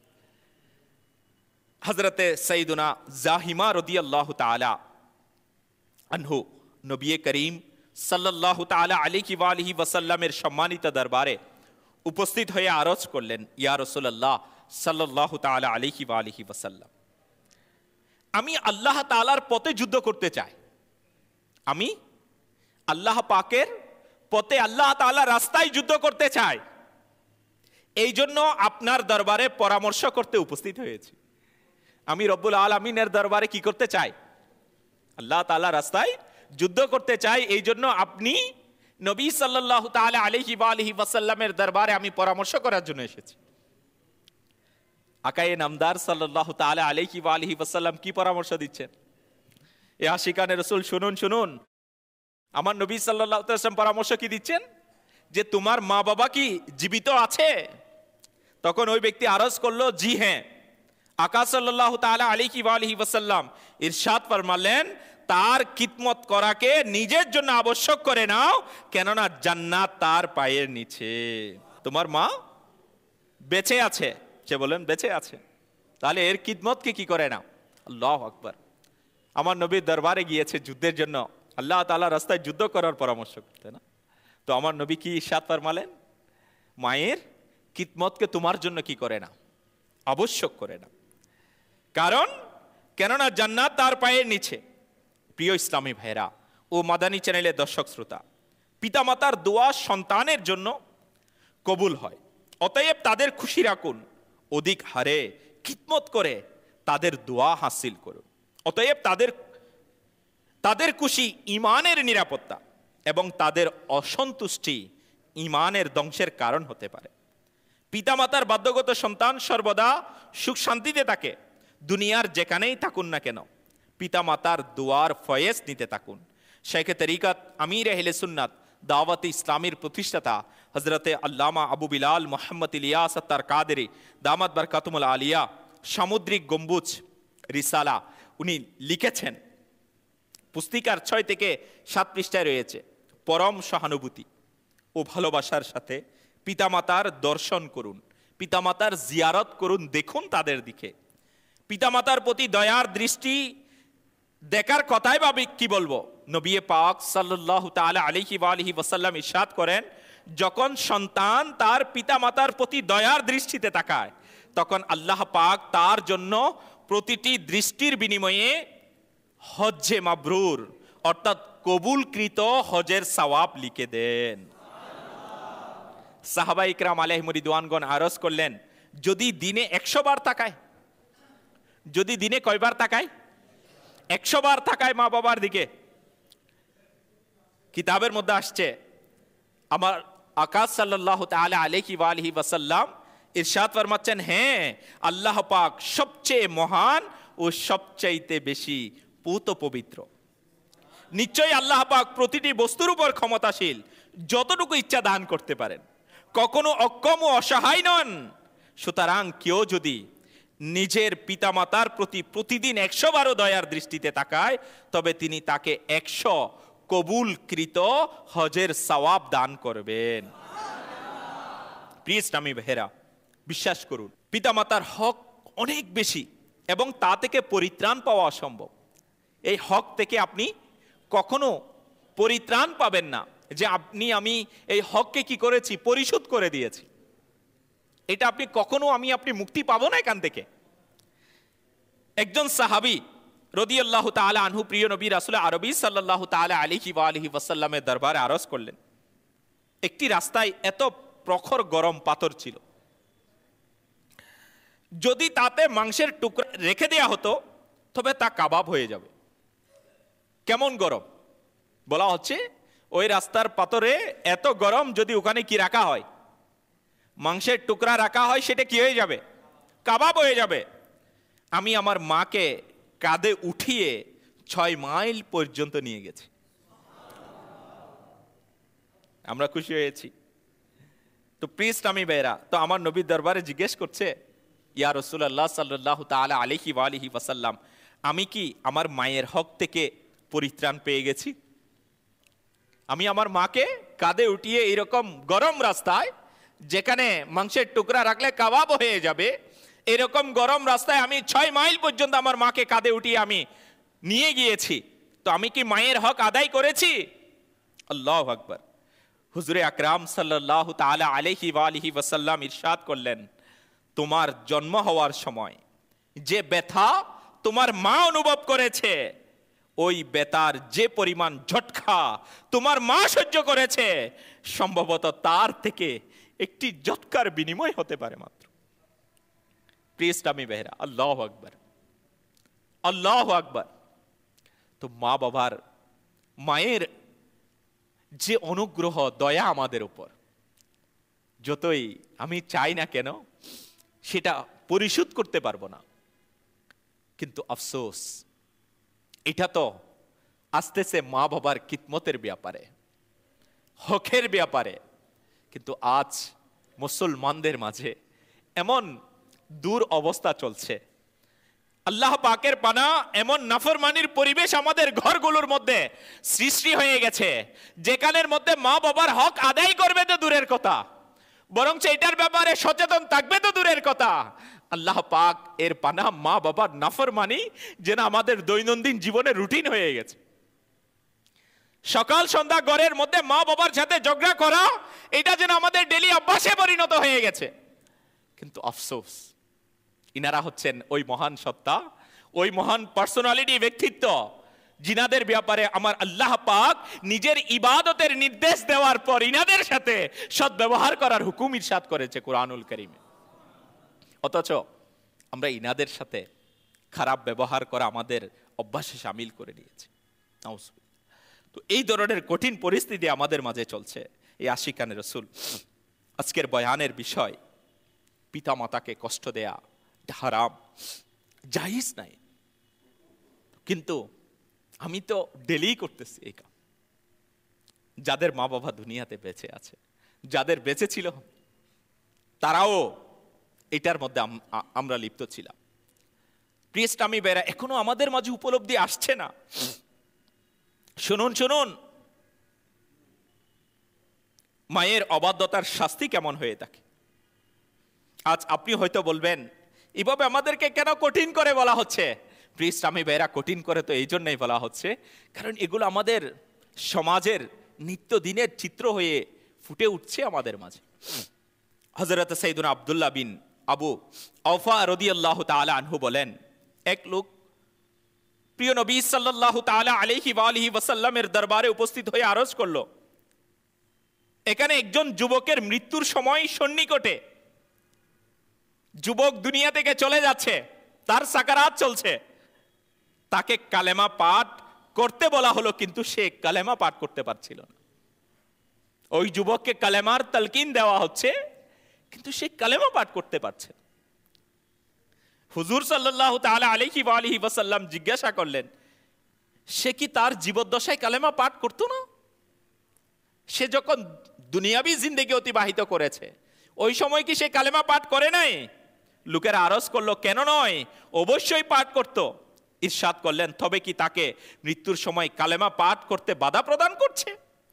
হযরতে সাইয়্যিদুনা জাহিমা রাদিয়াল্লাহু তাআলা আনহু নবী করিম সাল্লাল্লাহু তাআলা আলাইহি ওয়া আলিহি ওয়াসাল্লামের সম্মানিত দরবারে উপস্থিত হয়ে আরজ করলেন, ইয়া রাসূলুল্লাহ সাল্লাল্লাহু তাআলা আলাইহি ওয়া আলিহি ওয়াসাল্লাম, আমি আল্লাহ তাআলার পথে যুদ্ধ করতে চাই। আমি আল্লাহ পাকের পথে, আল্লাহ তাআলার রাস্তায় যুদ্ধ করতে চাই। এই জন্য আপনার দরবারে পরামর্শ করতে উপস্থিত হয়েছি। আমি রব্বুল আলামিনের দরবারে কি করতে চাই? আল্লাহ তাআলার রাস্তায় যুদ্ধ করতে চাই। এই জন্য আপনি নবী সাল্লাল্লাহু তাআলা আলাইহি ওয়া আলিহি ওয়াসাল্লামের দরবারে আমি পরামর্শ করার জন্য এসেছি। আকায়ে নামদার সাল্লাল্লাহু তাআলা আলাইহি ওয়া আলিহি ওয়াসাল্লাম কি পরামর্শ দিচ্ছেন? এ আশিকানে রাসূল শুনুন শুনুন, আমার নবী সাল্লাল্লাহু আলাইহি ওয়াসাল্লাম পরামর্শ কি দিচ্ছেন? যে তোমার মা বাবা কি জীবিত আছে? তখন ওই ব্যক্তি আরজ করলো, জি হ্যাঁ। আকা সাল্লাল্লাহু তাআলা আলাইহি ওয়া আলিহি ওয়াসাল্লাম ইরশাদ ফরমালেন, তার খিদমত করাকে নিজের জন্য আবশ্যক করে নাও, কেননা জান্নাত তার পায়ের নিচে। তোমার মা বেঁচে আছে, সে বলেন বেঁচে আছে, তাহলে এর খিদমতকে কি করে নাও। আল্লাহু আকবার। আমার নবীর দরবারে গিয়েছে যুদ্ধের জন্য, আল্লাহ তাআলা রাস্তায় যুদ্ধ করার পরামর্শ করতে না। তো আমার নবী কি ইরশাদ ফরমালেন, মায়ের খিদমতকে তোমার জন্য কি করে না, আবশ্যক করে না। কারণ কেননা জান্নাত তার পায়ের নিচে। প্রিয় ইসলামী ভাইরা ও মাদানী চ্যানেলের দর্শক শ্রোতা, পিতামাতার দোয়া সন্তানের জন্য কবুল হয়, অতএব তাদের খুশি রাখুন, অধিক হারে খিদমত করে তাদের দোয়া হাসিল করুন। অতএব তাদের তাদের খুশি ইমানের নিরাপত্তা এবং তাদের অসন্তুষ্টি ইমানের ধ্বংসের কারণ হতে পারে। পিতামাতার বাধ্যগত সন্তান সর্বদা সুখ শান্তিতে থাকে, দুনিয়ার যেখানেই থাকুন না কেন। পিতামাতার দোয়ার ফয়েজ নিতে থাকুন। শেখে তরিকত আমির আহলে সুন্নাত দাওয়াত ইসলামীর প্রতিষ্ঠাতা হজরতে আল্লামা আবু বিলাল মোহাম্মদ ইলিয়াস আত্তার কাদেরি দামাত বরকাতুল আলিয়া সামুদ্রিক গম্বুজ রিসালা উনি লিখেছেন। পুস্তিকার ছয় থেকে সাত পৃষ্ঠায় রয়েছে, পরম সহানুভূতি ও ভালোবাসার সাথে পিতামাতার দর্শন করুন, পিতামাতার জিয়ারত করুন, দেখুন তাদের দিকে। পিতামাতার প্রতি দয়ার দৃষ্টি দেখার কথাই বা কি বলবো। নবী পাক সাল্লাল্লাহু তাআলা আলাইহি ওয়া আলিহি ওয়াসাল্লাম ইরশাদ করেন, যখন সন্তান তার পিতামাতার প্রতি দয়ার দৃষ্টিতে তাকায়, তখন আল্লাহ পাক তার জন্য প্রতিটি দৃষ্টির বিনিময়ে হজ্জে মাবরুর অর্থাৎ কবুলকৃত হজের সওয়াব লিখে দেন। সাহাবা ইকরাম আলাইহিম রিদওয়ানগণ আরজ করলেন, যদি দিনে একশো বার তাকায়, যদি দিনে কয়বার তাকায়? একশো বার তাকায় মা বাবার দিকে। কিতাবের মধ্যে আসছে, আমার আকাশ সাল্লাল্লাহু তাআলা আলাইহি ওয়া আলিহি ওয়াসাল্লাম ইরশাদ ফরমাচ্ছেন, হ্যাঁ আল্লাহ পাক সবচেয়ে মহান ও সবচাইতে বেশি পূত পবিত্র। নিশ্চয়ই আল্লাহ পাক প্রতিটি বস্তুর উপর ক্ষমতাশীল, যতটুকু ইচ্ছা দান করতে পারেন, কখনো অক্ষম ও অসহায় নন। সুতরাং কেউ যদি নিজের পিতামাতার প্রতি প্রতিদিন একশো বারো দয়ার দৃষ্টিতে তাকায়, তবে তিনি তাকে একশো কবুলকৃত হজের সওয়াব দান করবেন। প্রিয় ইসলামী ভাইরা, বিশ্বাস করুন পিতামাতার হক অনেক বেশি এবং তা থেকে পরিত্রাণ পাওয়া অসম্ভব। এই হক থেকে আপনি কখনো পরিত্রাণ পাবেন না যে আপনি আমি এই হককে কি করেছি, পরিশোধ করে দিয়েছি। এটা আপনি কখনো আমি আপনি মুক্তি পাবো না এখান থেকে। একজন সাহাবী রাদিয়াল্লাহু তাআলা আনহু প্রিয় নবী রাসূল আরবি সাল্লাল্লাহু তাআলা আলাইহি ওয়া আলিহি ওয়াসাল্লামের দরবারে আরজ করলেন, একটি রাস্তায় এত প্রখর গরম পাথর ছিল, যদি তাতে মাংসের টুকরা রেখে দেয়া হতো তবে তা কাবাব হয়ে যাবে। কেমন গরম? বলা হচ্ছে ওই রাস্তার পাথরে এত গরম, যদি ওখানে কি রাখা হয়, মাংসের টুকরা রাখা হয়, সেটা কি হয়ে যাবে? কাবাব হয়ে যাবে। আমি আমার মাকে কাঁধে উঠিয়ে ছয় মাইল পর্যন্ত নিয়ে গেছি। আমরা খুশি হয়েছি। তো প্রিয় ইসলামী ভাইরা, তো আমার নবীর দরবারে জিজ্ঞেস করছে, ইয়া রাসূলুল্লাহ সাল্লাল্লাহু তাআলা আলাইহি ওয়া আলিহি ওয়াসাল্লাম, আমি কি আমার মায়ের হক থেকে পরিত্রাণ পেয়ে গেছি? আমি আমার মাকে কাঁধে উঠিয়ে এরকম গরম রাস্তায়, যেখানে মাংসের টুকরা রাখলে কাবাব হয়ে যাবে, এরকম গরম রাস্তায় আমি ছয় মাইল পর্যন্ত আমার মাকে কাঁধে উঠিয়ে আমি নিয়ে গিয়েছি। তো আমি কি মায়ের হক আদায় করেছি? আল্লাহু আকবার। হুজুরে আকরাম সাল্লাল্লাহু তাআলা আলাইহি ওয়া আলিহি ওয়াসাল্লাম ইরশাদ করলেন, তোমার জন্ম হওয়ার সময় যে ব্যথা তোমার মা অনুভব করেছে, ওই ব্যথার যে পরিমাণ ঝটকা তোমার মা সহ্য করেছে, সম্ভবত তার থেকে একটি ঝটকার বিনিময় হতে পারে মাত্র। প্রিয় ইসলামী ভাইরা, আল্লাহু আকবার, আল্লাহু আকবার। তো মা বাবার, মায়ের যে অনুগ্রহ, দয়া আমাদের উপর, যতই আমি চাই না কেন সেটা পরিশোধ করতে পারবো না। কিন্তু আফসোস, এটা তো আসতেছে মা বাবার খিদমতের ব্যাপারে, হকের ব্যাপারে। কিন্তু আজ মুসলমানদের মাঝে এমন দূর অবস্থা চলছে, আল্লাহ পাকের পানা এমন নাফরমানির পরিবেশ আমাদের ঘরগুলোর মধ্যে সৃষ্টি হয়ে গেছে, যেখানের মধ্যে মা বাবার হক আদায় করবে তো দূরের কথা, বরং এটার ব্যাপারে সচেতন থাকবে তো দূরের কথা। আল্লাহ পাক এর পানা মা বাবার নাফরমানি যেন আমাদের দৈনন্দিন জীবনে রুটিন হয়ে গেছে। সকাল সন্ধ্যা ঘরের মধ্যে মা বাবার সাথে ঝগড়া করা, এটা যেন আমাদের ডেলি অভ্যাসে পরিণত হয়ে গেছে। কিন্তু আফসোস, ইনারা হচ্ছেন ওই মহান সত্তা, ওই মহান পার্সোনালিটি, ব্যক্তিত্ব, জিনাদের ব্যাপারে আমার আল্লাহ পাক নিজের ইবাদতের নির্দেশ দেওয়ার পর ইনাদের সাথে সদ্ব্যবহার করার হুকুম ইরশাদ করেছে কুরআনুল কারীমে। অথচ আমরা ইনাদের সাথে খারাপ ব্যবহার করা আমাদের অভ্যাসে শামিল করে নিয়েছি। তো এই ধরনের কঠিন পরিস্থিতি আমাদের মাঝে চলছে। এই আশিকানে রাসূল, আজকের বয়ানের বিষয় পিতা মাতাকে কষ্ট দেয়া হারাম, জায়েজ নাই। কিন্তু আমি তো ডেলি করতেছি এই কাজ। যাদের মা বাবা দুনিয়াতে বেঁচে আছে, যাদের বেঁচে ছিল, তারাও এটার মধ্যে আমরা লিপ্ত ছিলাম। প্রিয় ইসলামী ভাইরা, এখনো আমাদের মাঝে উপলব্ধি আসছে না। শুনুন শুনুন, মায়ের অবাধ্যতার শাস্তি কেমন হয়ে থাকে। আজ আপনি হয়তো বলবেন, এভাবে আমাদেরকে কেন কঠিন করে বলা হচ্ছে? প্রিয় ইসলামী ভাইরা, কঠিন করে তো এই জন্যই বলা হচ্ছে, কারণ এগুলো আমাদের সমাজের নিত্যদিনের চিত্র হয়ে ফুটে উঠছে আমাদের মাঝে। হযরত সাইয়্যিদুনা আব্দুল্লাহ বিন আবু আওফা রাদিয়াল্লাহু তাআলা আনহু বলেন, এক লোক প্রিয় নবী সাল্লাল্লাহু তাআলা আলাইহি ওয়া আলিহি ওয়াসাল্লামের দরবারে উপস্থিত হয়ে আরজ করলো, এখানে একজন যুবকের মৃত্যুর সময় সন্নিকটে, যুবক দুনিয়া থেকে চলে যাচ্ছে, তার সাকারাত চলছে, তাকে কালেমা পাঠ করতে বলা হলো, কিন্তু সে কালেমা পাঠ করতে পারছিল না। ওই যুবককে কালেমার তালকিন দেওয়া হচ্ছে, কিন্তু সে কালেমা পাঠ করতে পারছে না। হুজুর সাল্লাল্লাহু তাআলা আলাইহি ওয়া আলিহি ওয়াসাল্লাম জিজ্ঞাসা করলেন, সে কি তার জীবদ্দশায় কালেমা পাঠ করতো না? সে যখন দুনিয়াবি জিন্দেগি অতিবাহিত করেছে, ওই সময় কি সে কালেমা পাঠ করে নাই? লোকেরা আরজ করলো, কেন নয়, অবশ্যই পাঠ করত। ইরশাদ করলেন, তবে কি তাকে মৃত্যুর সময় কালেমা পাঠ করতে বাধা প্রদান করছে?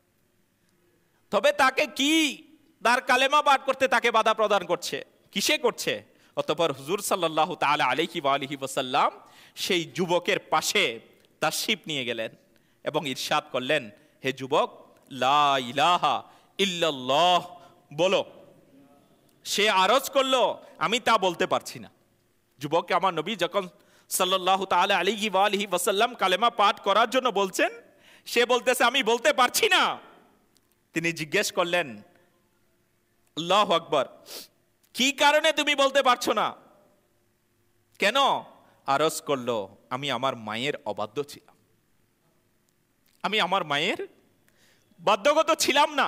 তবে তাকে কি তার কালেমা পাঠ করতে তাকে বাধা প্রদান করছে? কিসে করছে? অতঃপর হুজুর সাল্লাল্লাহু তাআলা আলাইহি ওয়া আলিহি ওয়াসাল্লাম সেই যুবকের পাশে তাশরিফ নিয়ে গেলেন এবং ইরশাদ করলেন, হে যুবক, লা ইলাহা ইল্লাল্লাহ বলো। সে আরজ করলো, আমি তা বলতে পারছি না। যুবককে আমার নবী যখন সাল্লাল্লাহু তাআলা আলাইহি ওয়া আলিহি ওয়াসাল্লাম কালেমা পাঠ করার জন্য বলছেন, সে বলতেছে আমি বলতে পারছি না। তিনি জিজ্ঞেস করলেন, আল্লাহু আকবার, কি কারণে তুমি বলতে পারছো না? কেন? আরজ করলো, আমি আমার মায়ের অবাধ্য ছিলাম, আমি আমার মায়ের বাধ্যগত ছিলাম না।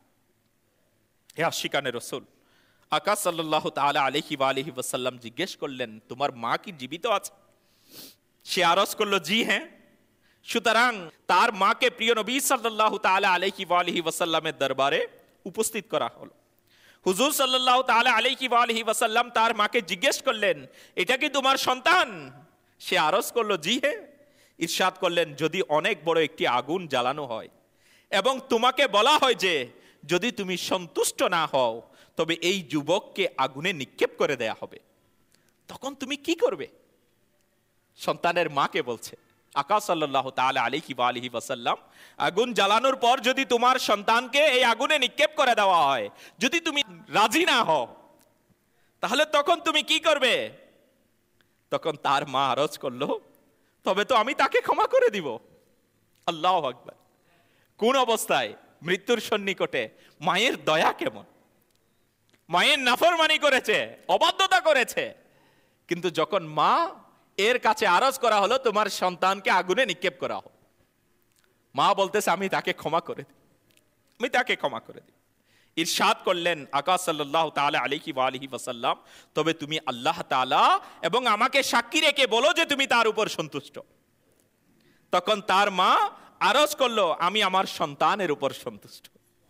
হে আশিকানে রাসূল, আকা সাল্লাল্লাহু তাআলা আলাইহি ওয়া আলিহি ওয়াসাল্লাম জিজ্ঞেস করলেন, তোমার মা কি জীবিত আছে? সে আরজ করলো, জি হ্যাঁ। সুতরাং তার মাকে প্রিয় নবী সাল্লাল্লাহু তাআলা আলাইহি ওয়া আলিহি ওয়াসাল্লামের দরবারে উপস্থিত করা হলো। হুজুর সাল্লাল্লাহু তাআলা আলাইহি ওয়া আলিহি ওয়াসাল্লাম তার মাকে জিজ্ঞেস করলেন, এটা কি তোমার সন্তান? সে আরজ করলো, জি হ্যাঁ। ইরশাদ করলেন, যদি অনেক বড় একটি আগুন জ্বালানো হয় এবং তোমাকে বলা হয় যে যদি তুমি সন্তুষ্ট না হও তবে এই যুবককে আগুনে নিক্ষেপ করে দেয়া হবে, তখন তুমি কি করবে? সন্তানের মাকে বলছে। আকা সাল্লাল্লাহু তাআলা আলাইহি ওয়া আলিহি ওয়াসাল্লাম, আগুন জ্বালানোর পর যদি তোমার সন্তানকে এই আগুনে নিক্ষেপ করে দেওয়া হয়, যদি তুমি রাজি না হও, তাহলে তখন তুমি কি করবে? তখন তার মা আরজ করলো, তবে তো আমি তাকে ক্ষমা করে দিব। আল্লাহু আকবার! কোন অবস্থায়, মৃত্যুর সন্নিকটে মায়ের দয়া কেমন! মায়ের নাফরমানি করেছে, অবাধ্যতা করেছে, কিন্তু যখন মা এর কাছে আরজ করা হলো তোমার সন্তানকে আগুনে নিক্ষেপ করা হোক, মা বলতেছে আমি তাকে ক্ষমা করে দিই, আমি তাকে ক্ষমা করে দিই। ইরশাদ করলেন আকা সাল্লাল্লাহু তাআলা আলাইহি ওয়া আলিহি ওয়াসাল্লাম, তবে তুমি আল্লাহ তাআলা এবং আমাকে সাক্ষী রেখে বলো যে তুমি তার উপর সন্তুষ্ট। তখন তার মা আরজ করলো, আমি আমার সন্তানের উপর সন্তুষ্ট।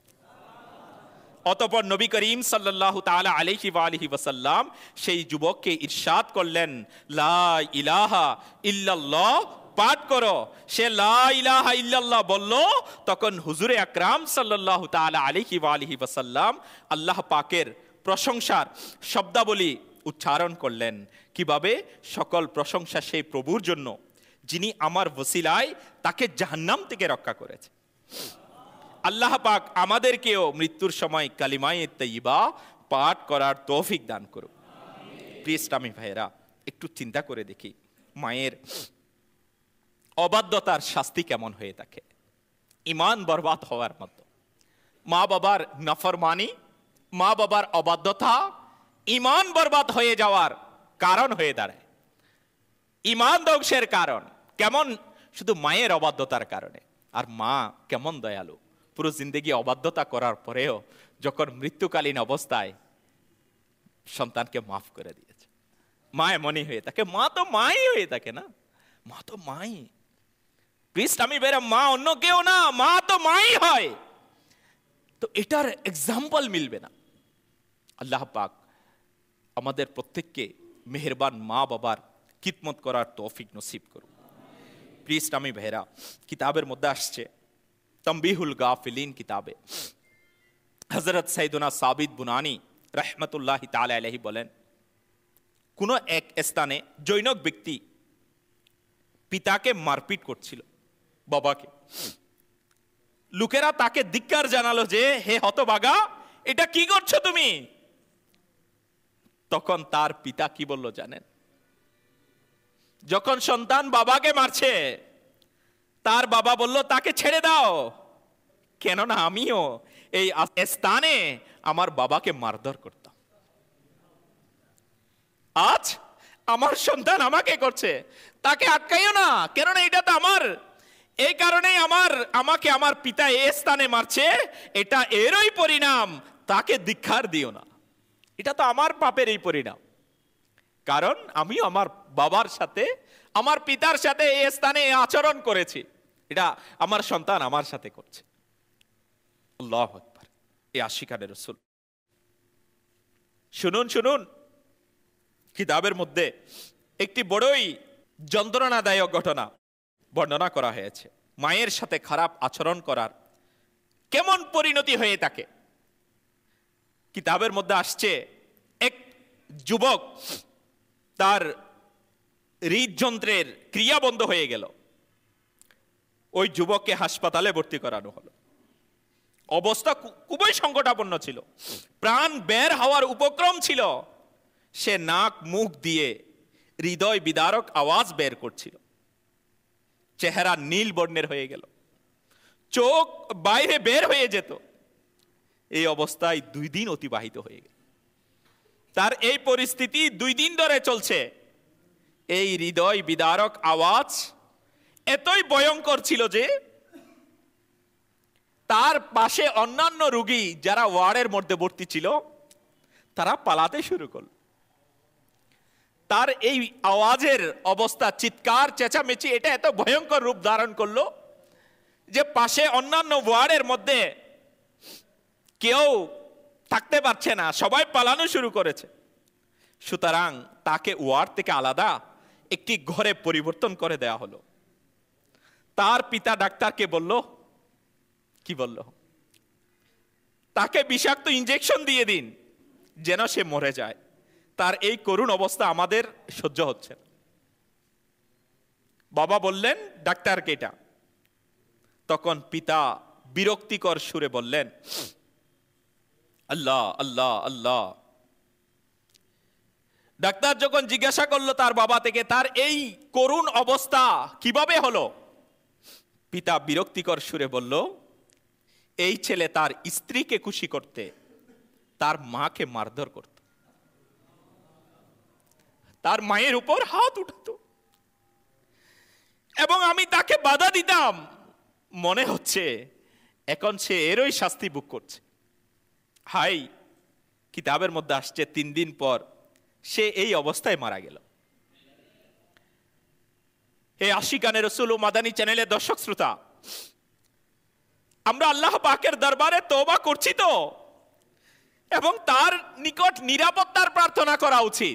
অতঃপর নবী করিম সাল্লাল্লাহু তাআলা আলাইহি ওয়া আলিহি ওয়াসাল্লাম সেই যুবককে ইরশাদ করলেন, লা ইলাহা ইল্লাল্লাহ পাঠ করো। সে লা ইলাহা ইল্লাল্লাহ বলল, তখন হুজুরে আকরাম সাল্লাল্লাহু তাআলা আলাইহি ওয়া আলিহি ওয়াসাল্লাম আল্লাহ পাকের প্রশংসার শব্দাবলী উচ্চারণ করলেন। কিভাবে? সকল প্রশংসা সেই প্রভুর জন্য যিনি আমার ওসিলায় তাকে জাহান্নাম থেকে রক্ষা করেছে। আল্লাহ পাক আমাদেরকেও মৃত্যুর সময় কালিমায়ে তাইয়্যিবা পাঠ করার তৌফিক দান করুন। প্রিয় ইসলামী ভাইয়েরা, একটু চিন্তা করে দেখি মায়ের অবাধ্যতার শাস্তি কেমন হয়ে থাকে। ঈমান বরবাদ হওয়ার মতো মা বাবার নাফরমানি, মা বাবার অবাধ্যতা ঈমান বরবাদ হয়ে যাওয়ার কারণ হয়ে দাঁড়ায়। ঈমান ধ্বংসের কারণ কেমন? শুধু মায়ের অবাধ্যতার কারণে। আর মা কেমন দয়ালু, পুরো জিন্দেগি অবাধ্যতা করার পরেও যখন মৃত্যুকালীন অবস্থায় সন্তানকে মাফ করে দিয়েছে। মা এমনই হয়ে থাকে, মা তো মাই হয়ে থাকে না, মা তো মাই। প্লিজ আমি বেরা, মা অন্য কেউ না, মা তো মাই হয়। তো এটার এক্সাম্পল মিলবে না। আল্লাহ পাক আমাদের প্রত্যেককে মেহেরবান মা বাবার খিদমত করার তৌফিক নসিব করুন। প্লিজ আমি বেরা, কিতাবের মধ্যে আসছে তম্বিহুল গাফিলিন কিতাবে হযরত সাইয়্যিদুনা সাবিত বুনানি রাহমাতুল্লাহি তাআলা আলাইহি বলেন, কোন এক স্থানে জৈনক ব্যক্তি পিতাকে মারপিট করছিল, বাবাকে। লোকেরা তাকে ধিক্কার জানালো যে, হে হতভাগা, এটা কি করছো তুমি? তখন তার পিতা কি বলল জানেন? যখন সন্তান বাবাকে মারছে, তার বাবা বলল তাকে ছেড়ে দাও, কেননা আমিও এই স্থানে আমার বাবাকে মারধর করতাম। আজ আমার সন্তান আমাকে করছে, তাকে আটকাইও না, কেননা এটা তো আমার। এই কারণেই আমার আমাকে আমার পিতা এই স্থানে মারছে, এটা এরই পরিণাম, তাকে ধিক্কার দিও না। এটা তো আমার পাপের এই পরিণাম, কারণ আমি আমার বাবার সাথে, আমার পিতার সাথে এই স্থানে আচরণ করেছি, এটা আমার সন্তান আমার সাথে করছে। আল্লাহু আকবার! এই আশিকানে রাসূল। শুনুন শুনুন, কিতাবের মধ্যে একটি বড়ই যন্ত্রণাদায়ক ঘটনা বর্ণনা করা হয়েছে। মায়ের সাথে খারাপ আচরণ করার কেমন পরিণতি হয়ে থাকে। কিতাবের মধ্যে আসছে, এক যুবক তার হৃদযন্ত্রের ক্রিয়া বন্ধ হয়ে গেল। ওই যুবককে হাসপাতালে ভর্তি করানো হলো। অবস্থা খুবই সংকটাপন্ন ছিল, প্রাণ বের হওয়ার উপক্রম ছিল। সে নাক মুখ দিয়ে হৃদয় বিদারক আওয়াজ বের করছিল। চেহারা নীল বর্ণের হয়ে গেল, চোখ বাইরে বের হয়ে যেত। এই অবস্থায় দুই দিন অতিবাহিত হয়ে গেল। তার এই পরিস্থিতি দুই দিন ধরে চলছে। এই হৃদয় বিদারক আওয়াজ এতই ভয়ঙ্কর ছিল যে তার পাশে অন্যান্য রোগী যারা ওয়ার্ডের মধ্যে ভর্তি ছিল, তারা পালাতে শুরু করল। তার এই আওয়াজের অবস্থা, চিৎকার চেঁচামেচি, এটা এত ভয়ঙ্কর রূপ ধারণ করলো যে পাশে অন্যান্য ওয়ার্ডের মধ্যে কেউ থাকতে পারছে না, সবাই পালানো শুরু করেছে। সুতরাং তাকে ওয়ার্ড থেকে আলাদা একটি ঘরে পরিবর্তন করে দেওয়া হলো। তার পিতা ডাক্তারকে বলল, কি বলল? তাকে বিষাক্ত ইনজেকশন দিয়ে দিন যেন সে মরে যায়। তার এই করুণ অবস্থা আমাদের সহ্য হচ্ছে না। বাবা বললেন, ডাক্তারকে এটা। তখন পিতা বিরক্তিকর সুরে বললেন, আল্লাহ আল্লাহ আল্লাহ। ডাক্তার যখন জিজ্ঞাসা করলো তার বাবা থেকে, তার এই করুণ অবস্থা কিভাবে হলো, পিতা বিরক্তিকর সুরে বলল, এই ছেলে তার স্ত্রীকে খুশি করতে তার মাকে মারধর করত, তার মায়ের উপর হাত উঠাতো, এবং আমি তাকে বাধা দিতাম। মনে হচ্ছে এখন সে এরই শাস্তি ভোগ করছে। হাই, কিতাবের মধ্যে আসছে তিন দিন পর সে এই অবস্থায় মারা গেল। হে আশিকানে রাসূল ও মাদানী চ্যানেলের দর্শক শ্রোতা, আমরা আল্লাহ পাকের দরবারে তওবা করছি তো, এবং তার নিকট নিরাপত্তার প্রার্থনা করা উচিত।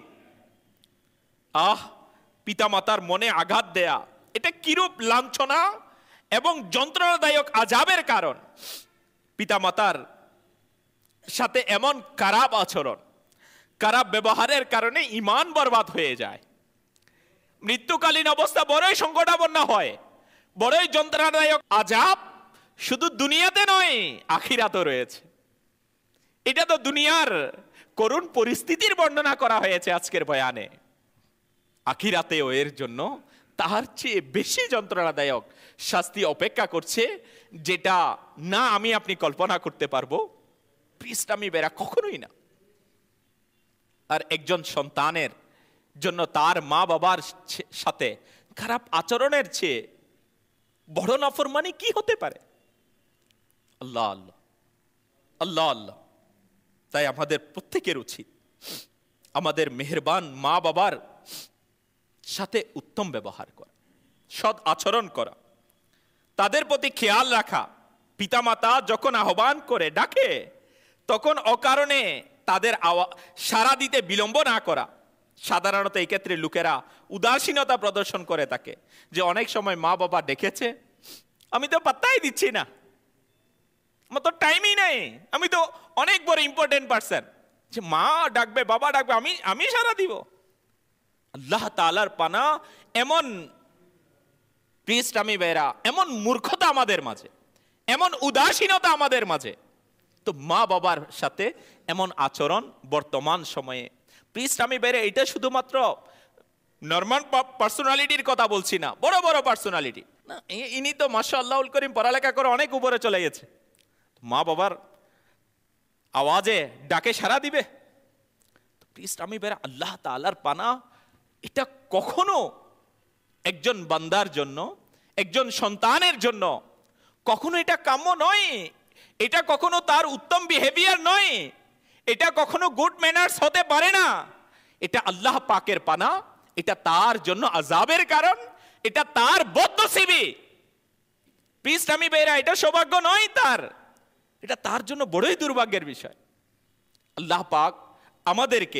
আহ, পিতামাতার মনে আঘাত দেয়া এটা কিরূপ লাঞ্ছনা এবং যন্ত্রণাদায়ক আযাবের কারণ। পিতামাতার সাথে এমন খারাপ আচরণ, খারাপ ব্যবহারের কারণে ঈমান বরবাদ হয়ে যায়। মৃত্যুকালীন অবস্থা বড়ই সংকটাপন্ন হয়, বড়ই যন্ত্রণাদায়ক আযাব শুধু দুনিয়াতে নয়, আখিরাতেও রয়েছে। এটা তো দুনিয়ার করুণ পরিস্থিতির বর্ণনা করা হয়েছে আজকের বয়ানে। আখিরাতেও এর জন্য তার চেয়ে বেশি যন্ত্রণাদায়ক শাস্তি অপেক্ষা করছে, যেটা না আমি আপনি কল্পনা করতে পারবো। ইসলামী বেরা কখনোই না। আর একজন সন্তানের জন্য তার মা বাবার সাথে খারাপ আচরণের চেয়ে বড় নাফরমানি কি হতে পারে? আল্লাহ আল্লাহ আল্লাহ আল্লাহ। তাই আমাদের প্রত্যেকের উচিত আমাদের মেহেরবান মা বাবার সাথে উত্তম ব্যবহার করা, সৎ আচরণ করা, তাদের প্রতি খেয়াল রাখা। পিতামাতা যখন আহ্বান করে ডাকে, তখন অকারণে তাদের সাড়া দিতে বিলম্ব না করা। সাধারণত এই ক্ষেত্রে লোকেরা উদাসীনতা প্রদর্শন করে থাকে, যে অনেক সময় মা বাবা ডেকেছে, আমি তো পাত্তাই দিচ্ছি না, আমার তো টাইমই নেই, আমি তো অনেক বড় ইম্পর্টেন্ট পারসন, যে মা ডাকবে বাবা ডাকবে আমি আমি সাড়া দিব। আল্লাহ তাআলার পানা এমন ইসলামী ভাইরা, এমন মূর্খতা আমাদের মাঝে, এমন উদাসীনতা আমাদের মাঝে। তো মা বাবার সাথে এমন আচরণ বর্তমান সময়ে ইসলামী ভাইরা, এটা শুধুমাত্র নরমাল পার্সোনালিটির কথা বলছি না, বড় বড় পার্সোনালিটি না, ইনি তো মাশাআল্লাহুল করিম পড়ালেখা করে অনেক উপরে চলে গেছে। মা বাবার আওয়াজে ডাকে সাড়া দিবে? ইসলামী ভাইরা, আল্লাহ তাআলার পানা এটা কখনো একজন বান্দার জন্য, একজন সন্তানের জন্য কখনো এটা কাম্য নয়। এটা কখনো তার উত্তম বিহেভিয়ার নয়, এটা কখনো গুড ম্যানার্স হতে পারে না। এটা আল্লাহ পাকের পানা, এটা তার জন্য আযাবের কারণ, এটা তার বদনসিবি। ইসলামী ভাইরা, এটা সৌভাগ্য নয় তার, এটা তার জন্য বড়ই দুর্ভাগ্যের বিষয়। আল্লাহ পাক আমাদেরকে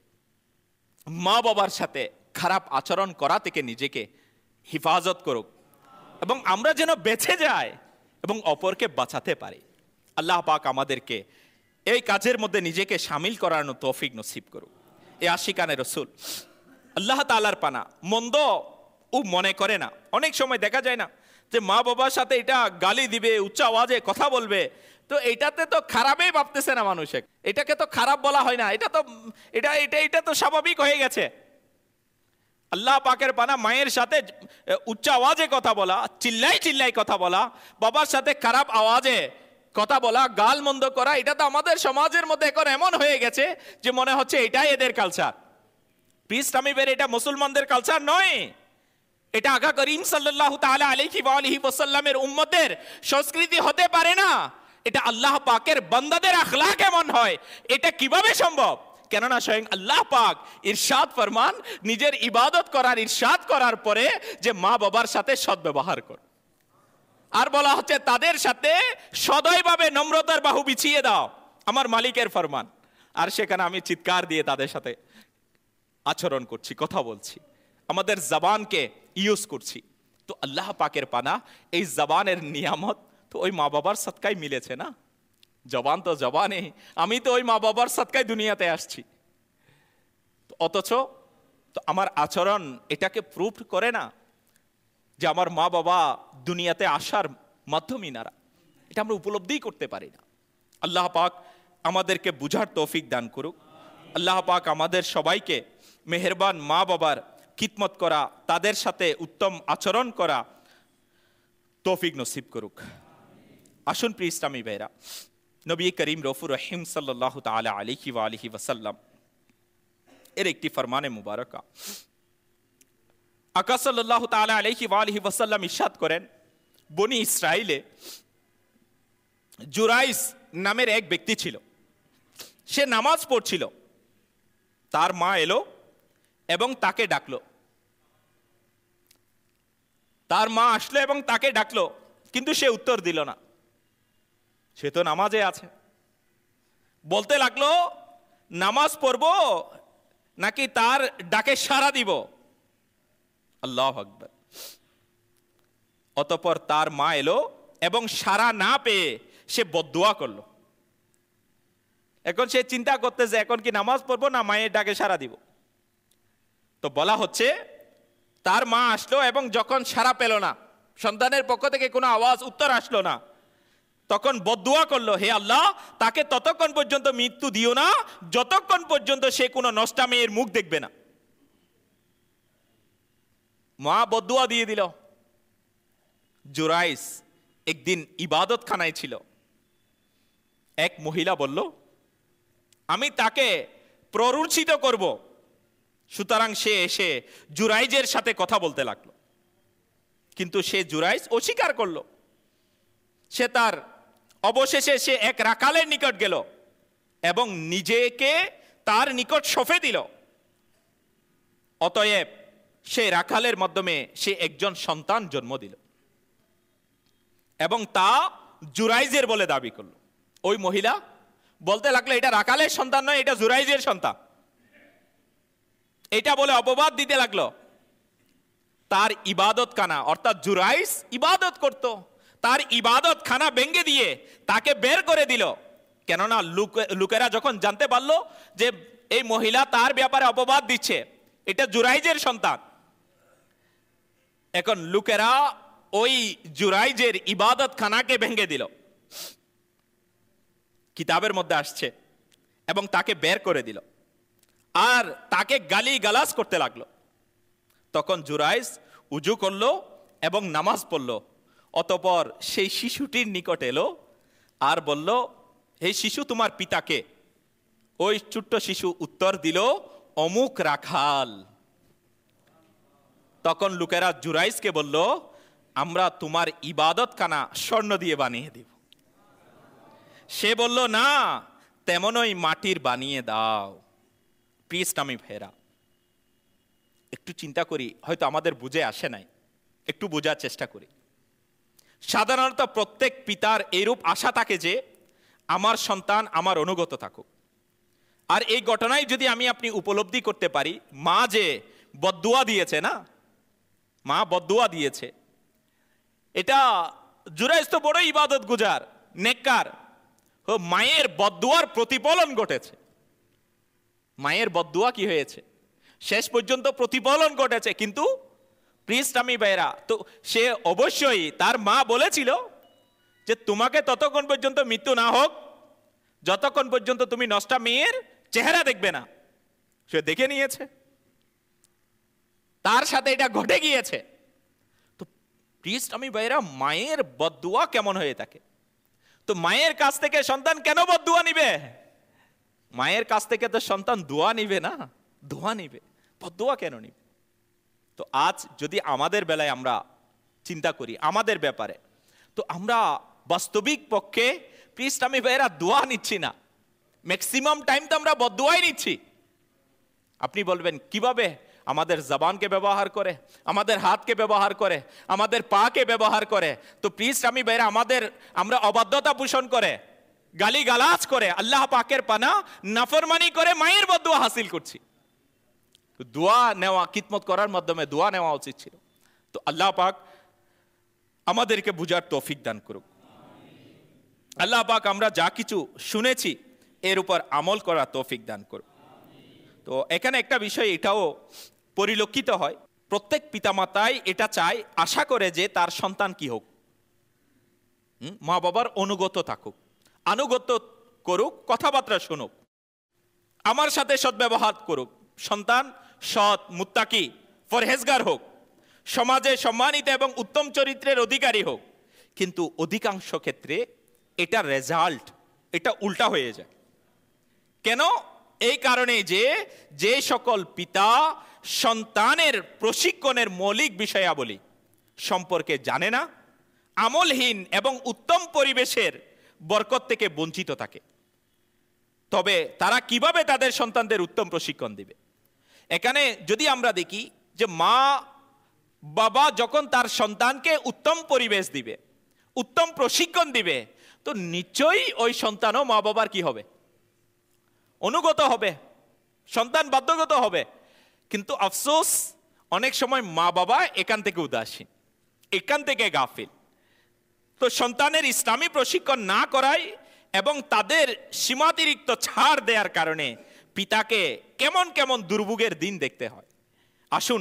মা বাবার সাথে খারাপ আচরণ করা থেকে নিজেকে হেফাজত করুক, এবং আমরা যেন বেঁচে যাই এবং অপরকে বাঁচাতে পারি। আল্লাহ পাক আমাদেরকে এই কাজের মধ্যে নিজেকে শামিল করানোর তৌফিক নসিব করুক। এই আশিকানে রাসূল আল্লাহ তাআলার পানা মন্দ ও মনে করে না। অনেক সময় দেখা যায় না যে মা বাবার সাথে এটা গালি দিবে, উচ্চ আওয়াজে কথা বলবে, তো এটাতে তো খারাপই ভাবতেছে না মানুষে, এটাকে তো খারাপ বলা হয় না, এটা তো এটা এটা এটা তো স্বাভাবিক হয়ে গেছে। আল্লাহ পাকের পানা মায়ের সাথে উচ্চ আওয়াজে কথা বলা, চিল্লাই চিল্লাই কথা বলা, বাবার সাথে খারাপ আওয়াজে কথা বলা, গাল মন্দ করা, এটা তো আমাদের সমাজের মধ্যে এখন এমন হয়ে গেছে যে মনে হচ্ছে এটাই এদের কালচার। ইসলামী বের এটা মুসলমানদের কালচার নয়, এটা আকা করিম সাল্লাল্লাহু তাআলা আলাইহি ওয়া আলিহি ওয়াসাল্লামের উম্মতের সংস্কৃতি হতে পারে না। এটা আল্লাহ পাকের বান্দাদের আখলাক এমন হয়, এটা কিভাবে সম্ভব? কেননা স্বয়ং আল্লাহ পাক ইরশাদ ফরমান, নিজের ইবাদত করার ইরশাদ করার পরে যে মা বাবার সাথে সদ্ব্যবহার কর, আর বলা হচ্ছে তাদের সাথে সদয়ভাবে নম্রতার বাহু বিছিয়ে দাও, আমার মালিকের ফরমান। আর সেখানে আমি চিৎকার দিয়ে তাদের সাথে আচরণ করছি, কথা বলছি, আমাদের জবানকে ইউজ করছি। তো আল্লাহ পাকের পানা এই জবানের নিয়ামত তো ওই মা বাবার সদকায় মিলেছে না। জবান তো জবানে, আমি তো ওই মা বাবার সদকায় দুনিয়াতে আসছি, অথচ তো আমার আচরণ এটাকে প্রুফ করে না। যে আমার মা বাবা দুনিয়াতে আসার মাধ্যম ইনারা, এটা আমরা উপলব্ধিই করতে পারি না। আল্লাহ পাক আমাদেরকে বুঝার তৌফিক দান করুক। আল্লাহ পাক আমাদের সবাইকে মেহেরবান মা বাবার খিদমত করা, তাদের সাথে উত্তম আচরণ করা তৌফিক নসিব করুক। আসুন প্রিয় ইসলামী ভাইরা, নবী করিম রফুর রহিম সাল্লাল্লাহু তাআলা আলাইহি ওয়া আলিহি ওয়াসাল্লাম এর একটি ফরমানে মুবারকা, আকা সাল্লাল্লাহু তাআলা আলাইহি ওয়া আলিহি ওয়াসাল্লাম ইরশাদ করেন, বনি ইসরাইলে জুরাইস নামের এক ব্যক্তি ছিল। সে নামাজ পড়ছিল। তার মা এলো এবং তাকে ডাকলো। তার মা আসলো এবং তাকে ডাকলো, কিন্তু সে উত্তর দিল না। সে তো নামাজে আছে। বলতে লাগলো, নামাজ পড়বো নাকি তার ডাকে সাড়া দিব? আল্লাহু আকবার। অতঃপর তার মা এলো এবং সাড়া না পেয়ে সে বদদুয়া করলো। এখন সে চিন্তা করতেছে, এখন কি নামাজ পড়বো না মায়ের ডাকে সাড়া দিব? তো বলা হচ্ছে, তার মা আসলো এবং যখন সাড়া পেল না, সন্তানের পক্ষ থেকে কোনো আওয়াজ উত্তর আসলো না, তখন বদদুয়া করলো, হে আল্লাহ, তাকে ততক্ষণ পর্যন্ত মৃত্যু দিও না যতক্ষণ পর্যন্ত সে কোনো নষ্টা মেয়ের মুখ দেখবে না। মা বদদুয়া দিয়ে দিল। জুরাইস একদিন ইবাদত খানায় ছিল। এক মহিলা বলল, আমি তাকে প্ররোচিত করব। সুতরাং সে এসে জুরাইজের সাথে কথা বলতে লাগলো, কিন্তু সে জুরাইজ অস্বীকার করলো। সে তার অবশেষে সে এক রাখালের নিকট গেল এবং নিজেকে তার নিকট সঁপে দিল। অতএব সে রাখালের মাধ্যমে সে একজন সন্তান জন্ম দিল এবং তা জুরাইজের বলে দাবি করলো। ওই মহিলা বলতে লাগলো, এটা রাখালের সন্তান নয়, এটা জুরাইজের সন্তান। এটা বলে অপবাদ দিতে লাগলো। তার ইবাদত খানা, অর্থাৎ জুরাইজ ইবাদত করত, তার ইবাদত খানা ভেঙে দিয়ে তাকে বের করে দিল। কেননা লোকেরা যখন জানতে পারলো যে এই মহিলা তার ব্যাপারে অপবাদ দিচ্ছে, এটা জুরাইজের সন্তান, এখন লোকেরা ওই জুরাইজের ইবাদত খানাকে ভেঙে দিল। কিতাবের মধ্যে আসছে, এবং তাকে বের করে দিল আর তাকে গালি গালাজ করতে লাগলো। তখন জুরাইজ উজু করলো এবং নামাজ পড়লো। অতঃপর সেই শিশুটির নিকট এলো আর বলল, হে শিশু, তোমার পিতাকে? ওই ছোট্ট শিশু উত্তর দিল, অমুক রাখাল। তখন লোকেরা জুরাইজকে বলল, আমরা তোমার ইবাদত খানা স্বর্ণ দিয়ে বানিয়ে দিব। সে বলল, না, তেমনই মাটির বানিয়ে দাও। প্রিয় ইসলামী ভাইরা, একটু চিন্তা করি, হয়তো আমাদের বুঝে আসে নাই, একটু বোঝার চেষ্টা করি। সাধারণত প্রত্যেক পিতার এইরূপ আশা থাকে যে আমার সন্তান আমার অনুগত থাকুক। আর এই ঘটনায় যদি আমি আপনি উপলব্ধি করতে পারি, মা যে বদদুয়া দিয়েছে না, মা বদদুয়া দিয়েছে, এটা জুরাইজ তো বড় ইবাদত গুজার, নেককার। ও মায়ের বদদুয়ার প্রতিফলন ঘটেছে। মায়ের বদদুয়া কি হয়েছে? শেষ পর্যন্ত প্রতিফলন ঘটেছে। কিন্তু প্রিয় ইসলামী ভাইরা, তো সে অবশ্যই, তার মা বলেছিল যে তোমাকে ততক্ষণ পর্যন্ত মৃত্যু না হোক যতক্ষণ পর্যন্ত তুমি নষ্টা মেয়ের চেহারা দেখবে না। সে দেখে নিয়েছে, তার সাথে এটা ঘটে গিয়েছে। তো প্রিয় ইসলামী ভাইরা, মায়ের বদদুয়া কেমন হয়ে থাকে? তো মায়ের কাছ থেকে সন্তান কেন বদদুয়া নিবে? মায়ের কাছ থেকে তো সন্তান দোয়া নিবে না, দোয়া নিবে, বদদুয়া কেন নিবে? তো আজ যদি আমাদের বেলায় আমরা চিন্তা করি আমাদের ব্যাপারে, তো আমরা বাস্তবিক পক্ষে প্রিয় ইসলামী ভাইয়েরা দোয়া নিচ্ছি না, ম্যাক্সিমাম টাইম তো আমরা বদদুয়াই নিচ্ছি। আপনি বলবেন কিভাবে? আমাদের জবানকে ব্যবহার করে, আমাদের হাতকে ব্যবহার করে, আমাদের পাকে ব্যবহার করে। তো প্রিয় ইসলামী ভাইয়েরা, আমাদের আমরা অবাধ্যতা পোষণ করে, গালি গালাজ করে, আল্লাহ পাকের পানা নাফরমানি করে মায়ের বদদুয়া হাসিল করছি। দোয়া নেওয়া, খিদমত করার মাধ্যমে দোয়া নেওয়া উচিত ছিল। তো আল্লাহ পাক আমাদেরকে বুঝার তৌফিক দান করুক। আল্লাহ পাক আমরা যা কিছু শুনেছি এর উপর আমল করার তৌফিক দান করুক। তো এখানে একটা বিষয় এটাও পরিলক্ষিত হয়, প্রত্যেক পিতামাতাই এটা চায়, আশা করে যে তার সন্তান কি হোক, মা বাবার অনুগত থাকুক, আনুগত্য করুক, কথাবার্তা শুনুক, আমার সাথে সদ্ব্যবহার করুক, সন্তান সৎ, মুত্তাকি, পরহেজগার হোক, সমাজে সম্মানিত এবং উত্তম চরিত্রের অধিকারী হোক। কিন্তু অধিকাংশ ক্ষেত্রে এটা রেজাল্ট এটা উল্টা হয়ে যায়। কেন? এই কারণে যে যে সকল পিতা সন্তানের প্রশিক্ষণের মৌলিক বিষয়াবলী সম্পর্কে জানে না, আমলহীন এবং উত্তম পরিবেশের বরকত থেকে বঞ্চিত থাকে, তবে তারা কিভাবে তাদের সন্তানদের উত্তম প্রশিক্ষণ দিবে? এখানে যদি আমরা দেখি যে মা বাবা যখন তার সন্তানকে উত্তম পরিবেশ দিবে, উত্তম প্রশিক্ষণ দিবে, তো নিশ্চয়ই ওই সন্তানও মা বাবার কি হবে? অনুগত হবে, সন্তান বাধ্যগত হবে। কিন্তু আফসোস, অনেক সময় মা বাবা এখান থেকে উদাসীন, এখান থেকে গাফিল। তো সন্তানের ইসলামী প্রশিক্ষণ না করায় এবং তাদের সীমাতিরিক্ত ছাড় দেওয়ার কারণে পিতাকে কেমন কেমন দুর্ভোগের দিন দেখতে হয়। আসুন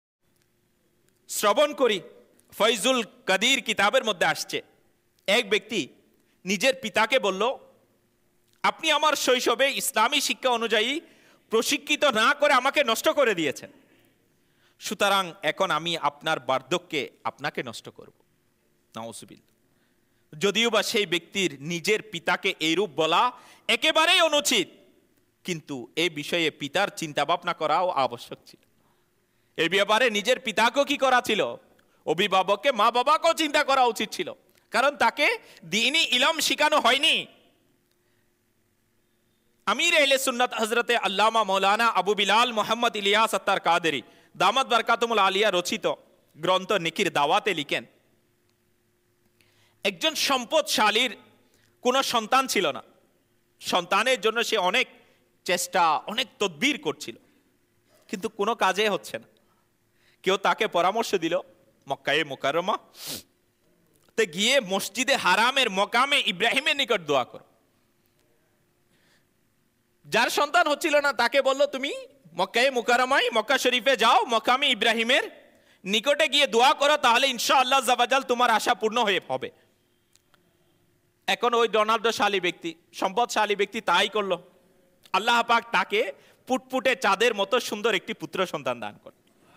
শ্রবণ করি, ফয়জুল কাদির কিতাবের মধ্যে আসছে, এক ব্যক্তি নিজের পিতাকে বলল, আপনি আমার শৈশবে ইসলামী শিক্ষা অনুযায়ী প্রশিক্ষিত না করে আমাকে নষ্ট করে দিয়েছেন, সুতরাং এখন আমি আপনার বার্ধক্যে আপনাকে নষ্ট করব। নাউজুবিল্লাহ। যদিও বা সেই ব্যক্তির নিজের পিতাকে এইরূপ বলা একেবারেই অনুচিত, কিন্তু এই বিষয়ে পিতার চিন্তা ভাবনা করাও আবশ্যক ছিল। এই ব্যাপারে নিজের পিতাকেও কি করা ছিল? অভিভাবককে, মা বাবাকেও চিন্তা করা উচিত ছিল, কারণ তাকে দ্বীনি ইলম শিখানো হয়নি। আমির আহলে সুন্নাত হযরতে আল্লামা মাওলানা আবু বিলাল মোহাম্মদ ইলিয়াস আত্তার কাদেরী দামাত বারকাতুল আলিয়া রচিত গ্রন্থ নেকির দাওয়াতে লিখেন, একজন সম্পদশালীর কোনো সন্তান ছিল না। সন্তানের জন্য সে অনেক চেষ্টা, অনেক তদবির করছিল, কিন্তু কোনো কাজে হচ্ছে না। কেউ তাকে পরামর্শ দিল, মক্কায়ে মুকাররমা তে গিয়ে মসজিদে হারামের মকামে ইব্রাহিমের নিকট দোয়া করো। যার সন্তান হচ্ছিল না তাকে বলল, তুমি মক্কায়ে মুকাররমায় মক্কা শরীফে যাও, মকামে ইব্রাহিমের নিকটে গিয়ে দোয়া করো, তাহলে ইনশাআল্লাহ জাবাজাল তোমার আশা পূর্ণ হয়ে হবে। এখন ওই ডোনাল্ডশালী ব্যক্তি, সম্পদশালী ব্যক্তি তাই করলো। আল্লাহ পাক তাকে পুটপুটে চাঁদের মতো সুন্দর একটি পুত্র সন্তান দান করে।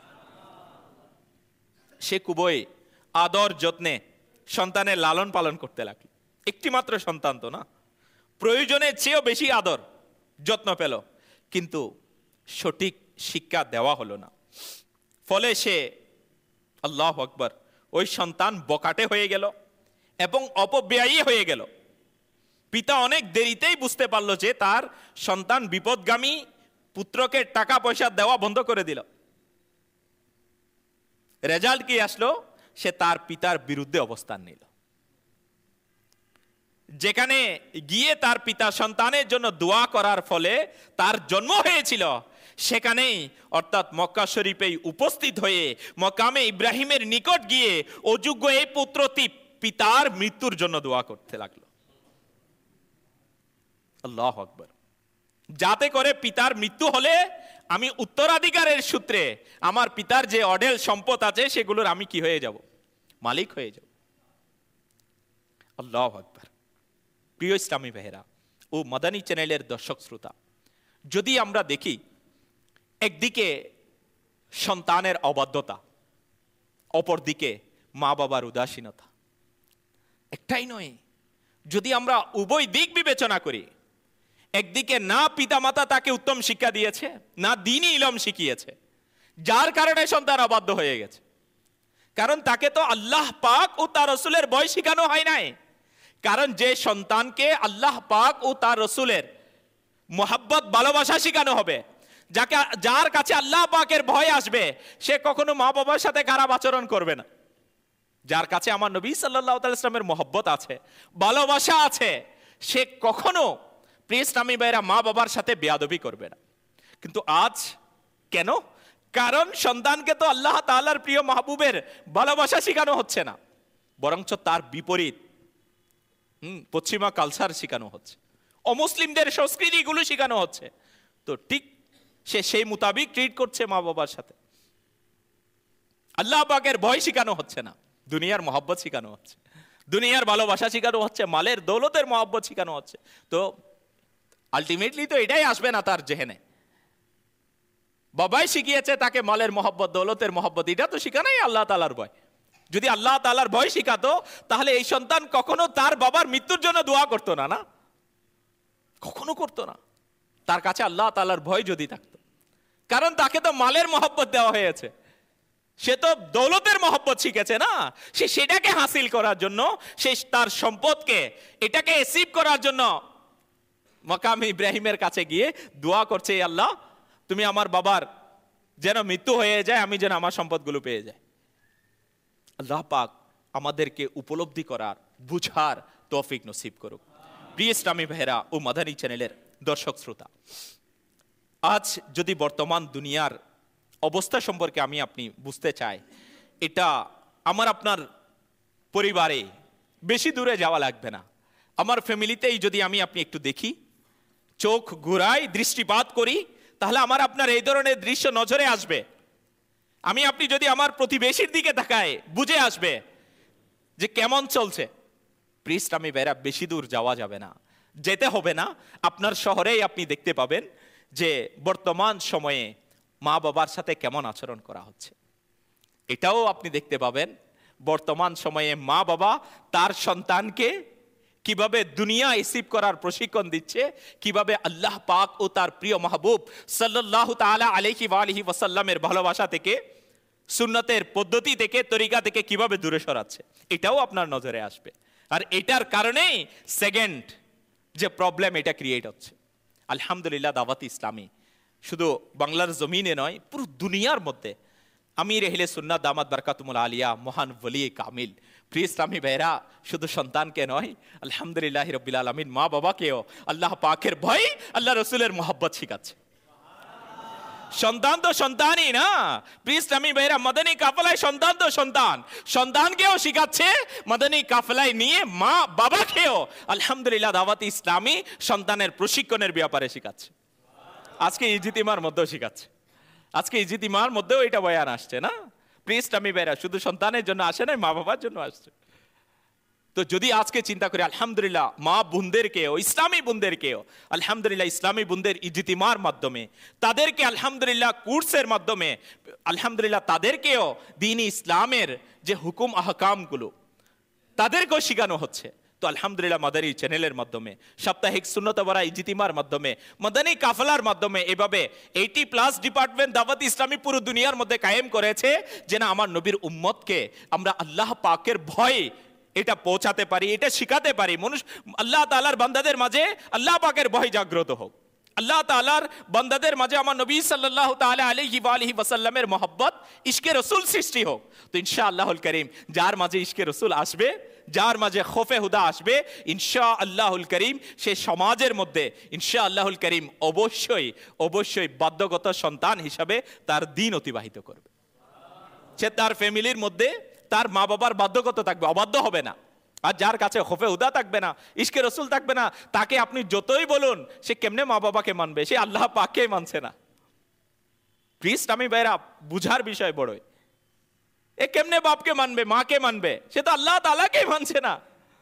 সে খুবই আদর যত্নে সন্তানের লালন পালন করতে লাগলো। একটি মাত্র সন্তান তো না, প্রয়োজনের চেয়েও বেশি আদর যত্ন পেল, কিন্তু সঠিক শিক্ষা দেওয়া হলো না। ফলে সে, আল্লাহু আকবার, ওই সন্তান বকাটে হয়ে গেল এবং অপব্যয়ী হয়ে গেল। পিতা অনেক দেরিতেই বুঝতে পারলো যে তার সন্তান বিপদগামী, পুত্রকে টাকা পয়সা দেওয়া বন্ধ করে দিল। রেজাল্ট কি আসলো? সে তার পিতার বিরুদ্ধে অবস্থান নিল। যেখানে গিয়ে তার পিতা সন্তানের জন্য দোয়া করার ফলে তার জন্ম হয়েছিল, সেখানেই অর্থাৎ মক্কা শরীফেই উপস্থিত হয়ে মকামে ইব্রাহিমের নিকট গিয়ে অযোগ্য এই পুত্রটি পিতার মৃত্যুর জন্য দোয়া করতে লাগলো। আল্লাহু আকবার। যাতে করে পিতার মৃত্যু হলে আমি উত্তরাধিকারের সূত্রে আমার পিতার যে অঢেল সম্পদ আছে সেগুলোর আমি কি হয়ে যাব? মালিক হয়ে যাব। আল্লাহু আকবার। প্রিয় ইসলামী ভাইয়েরা ও মাদানী চ্যানেলের দর্শক শ্রোতা, যদি আমরা দেখি একদিকে সন্তানের অবাধ্যতা, অপরদিকে মা বাবার উদাসীনতা, একটাই নয়, যদি আমরা উভয় দিক বিবেচনা করি, একদিকে না পিতামাতা তাকে উত্তম শিক্ষা দিয়েছে, না দ্বীনি ইলম শিখিয়েছে, যার কারণে সন্তান অবাধ্য হয়ে গেছে। কারণ তাকে তো আল্লাহ পাক ও তার রসুলের ভয় শিখানো হয় নাই। কারণ যে সন্তানকে আল্লাহ পাক ও তার রসুলের মোহাব্বত, ভালোবাসা শিখানো হবে, যাকে যার কাছে আল্লাহ পাকের ভয় আসবে, সে কখনো মা বাবার সাথে খারাপ আচরণ করবে না। যার কাছে আমার নবী সাল্লাল্লাহু আলাইহি ওয়াসাল্লামের মোহাব্বত আছে, ভালোবাসা আছে, সে কখনো প্রিয় ইসলামী ভাইরা মা বাবার সাথে বেয়াদবি করবে না। কিন্তু আজ কেন? কারণ সন্তানকে তো আল্লাহ তাআলার প্রিয় মাহবুবের ভালোবাসা শেখানো হচ্ছে না, বরঞ্চ তার বিপরীত হুম পশ্চিমা কালচার শেখানো হচ্ছে, অমুসলিমদের সংস্কৃতিগুলো শেখানো হচ্ছে। তো ঠিক সে সেই মোতাবিক ট্রিট করছে মা বাবার সাথে। আল্লাহ পাকের ভয় শিখানো হচ্ছে না, দুনিয়ার মহব্বত শিখানো হচ্ছে, দুনিয়ার ভালোবাসা শিখানো হচ্ছে, মালের দৌলতের মহব্বত শিখানো হচ্ছে। তো আলটিমেটলি তো এটাই আসবে না তার জেহেনে। বাবাই শিখিয়েছে তাকে মালের মহব্বত, দৌলতের মহব্বত, এটা তো শিখানাই আল্লাহ তাআলার ভয়। যদি আল্লাহ তাআলার ভয় শিখাতো তাহলে এই সন্তান কখনো তার বাবার মৃত্যুর জন্য দোয়া করতো না, না কখনো করতো না। তার কাছে আল্লাহ তাআলার ভয় যদি থাকতো, কারণ তাকে তো মালের মহব্বত দেওয়া হয়েছে, সে তো দৌলতের মহব্বত শিখেছে না, সে সেটাকে হাসিল করার জন্য, সে তার সম্পদকে এটাকে অ্যাচিভ করার জন্য মাকাম ইব্রাহিমের কাছে গিয়ে দোয়া করছে, আল্লাহ তুমি আমার বাবার যেন মৃত্যু হয়ে যায়, আমি যেন আমার সম্পদগুলো পেয়ে যাই। আল্লাহ পাক আমাদেরকে উপলব্ধি করার, বুঝার তৌফিক নসিব করুক। প্রিয় ইসলামী ভাইরা ও মাদানী চ্যানেলের দর্শক শ্রোতা, আজ যদি বর্তমান দুনিয়ার অবস্থা সম্পর্কে আমি আপনি বুঝতে চাই, এটা আমার আপনার পরিবারে বেশি দূরে যাওয়া লাগবে না। আমার ফ্যামিলিতেই যদি আমি আপনি একটু দেখি, চোখ ঘুরাই, দৃষ্টিপাত করি, তাহলে আমার আপনার এই ধরনের দৃশ্য নজরে আসবে। আমি আপনি যদি আমার প্রতিবেশীর দিকে তাকায়, বুঝে আসবে যে কেমন চলছে। প্রিয় ইসলামী ভাইরা, বেশি দূর যাওয়া যাবে না, যেতে হবে না, আপনার শহরেই আপনি দেখতে পাবেন যে বর্তমান সময়ে মা বাবার সাথে কেমন আচরণ করা হচ্ছে। এটাও আপনি দেখতে পাবেন বর্তমান সময়ে মা বাবা তার সন্তানকে কিভাবে দুনিয়া রিসিভ করার প্রশিক্ষণ দিচ্ছে, কিভাবে আল্লাহ পাক ও তার প্রিয় মাহবুব সাল্লাল্লাহু তাআলা আলাইহি ওয়া আলিহি ওয়াসাল্লামের ভালোবাসা থেকে, সুন্নতের পদ্ধতি থেকে, তরিকা থেকে কিভাবে দূরে সরাচ্ছে, এটাও আপনার নজরে আসবে। আর এটার কারণেই সেকেন্ড যে প্রবলেম এটা ক্রিয়েট হচ্ছে। আলহামদুলিল্লাহ, দাওয়াত ইসলামী শুধু বাংলার জমিনে নয়, পুরো দুনিয়ার মধ্যে আমির আহলে সুন্নাত দামাত বারকাতুমুল আলিয়া, মহান ওলি কামিল, প্রিয় ইসলামী ভাইরা, শুধু সন্তানকে নয়, আলহামদুলিল্লাহ রাব্বিল আলামিন মা বাবাকেও আল্লাহ পাকের ভয়, আল্লাহ রসুলের মোহাব্বত শিখাচ্ছে। সন্তান তো সন্তানই না, প্রিয় ইসলামী ভাইরা, মাদানী কাফেলায় সন্তান তো সন্তান, সন্তানকেও শিখাচ্ছে, মাদানী কাফেলায় নিয়ে মা বাবাকেও আলহামদুলিল্লাহ দাওয়াত ইসলামী সন্তানের প্রশিক্ষণের ব্যাপারে শিখাচ্ছে। আজকে ইজিতিমার মধ্যেও শিখাচ্ছে, আজকে ইজিতিমার মধ্যেও এটা বয়ান আসছে না। প্রিয় ইসলামী ভাইরা, শুধু সন্তানের জন্য আসে না, মা বাবার জন্য আসছে। তো যদি আজকে চিন্তা করি, আলহামদুলিল্লাহ মা বোনদেরকেও, ইসলামী বোনদেরকেও আলহামদুলিল্লাহ ইসলামী বোনদের ইজতিমার মাধ্যমে, তাদেরকে আলহামদুলিল্লাহ কোর্সের মাধ্যমে আলহামদুলিল্লাহ তাদেরকেও দ্বীন-ই ইসলামের যে হুকুম আহকামগুলো তাদেরকেও শেখানো হচ্ছে। তো আলহামদুলিল্লাহ মাদানী চ্যানেলের মাধ্যমে, সাপ্তাহিক সুন্নত বরা ইজতিমার মাধ্যমে, মাদানী কাফেলার মাধ্যমে এভাবে এইটি প্লাস ডিপার্টমেন্ট দাওয়াত ইসলামী পুরো দুনিয়ার মধ্যে কায়েম করেছে, যেন আমার নবীর উম্মতকে আমরা আল্লাহ পাকের ভয়ে এটা পৌঁছাতে পারি, এটা শিখাতে পারি। মানুষ আল্লাহ তাআলার বান্দাদের মাঝে আল্লাহ পাকের ভয় জাগ্রত হোক, আল্লাহ তাআলার বান্দাদের মাঝে আমার নবী সাল্লাল্লাহু তাআলা আলাইহি ওয়া আলিহি ওয়াসাল্লামের মহব্বত, ইশকে রাসূল সৃষ্টি হোক। তো ইনশাআল্লাহুল কারীম যার মাঝে ইশকে রাসূল আসবে, যার মাঝে খৌফে হুদা আসবে, ইনশাআল্লাহুল কারীম সে সমাজের মধ্যে ইনশাআল্লাহুল কারীম অবশ্যই অবশ্যই বাধ্যগত সন্তান হিসাবে তার দিন অতিবাহিত করবে। সে তার ফ্যামিলির মধ্যে তার মা বাবার বাধ্যগত থাকবে, অবাধ্য হবে না। আর যার কাছে খৌফে হুদা থাকবে না, ইশকে রাসূল থাকবে না, তাকে আপনি যতই বলুন সে কেমনে মা বাবাকে মানবে, সে আল্লাহ পাককে মানছে না। প্রিয় ইসলামী ভাইরা, বুঝার বিষয় বড়ই, এ কেমনে বাপকে মানবে, মাকে মানবে, সে তো আল্লাহ তাআলাকে মানছে না।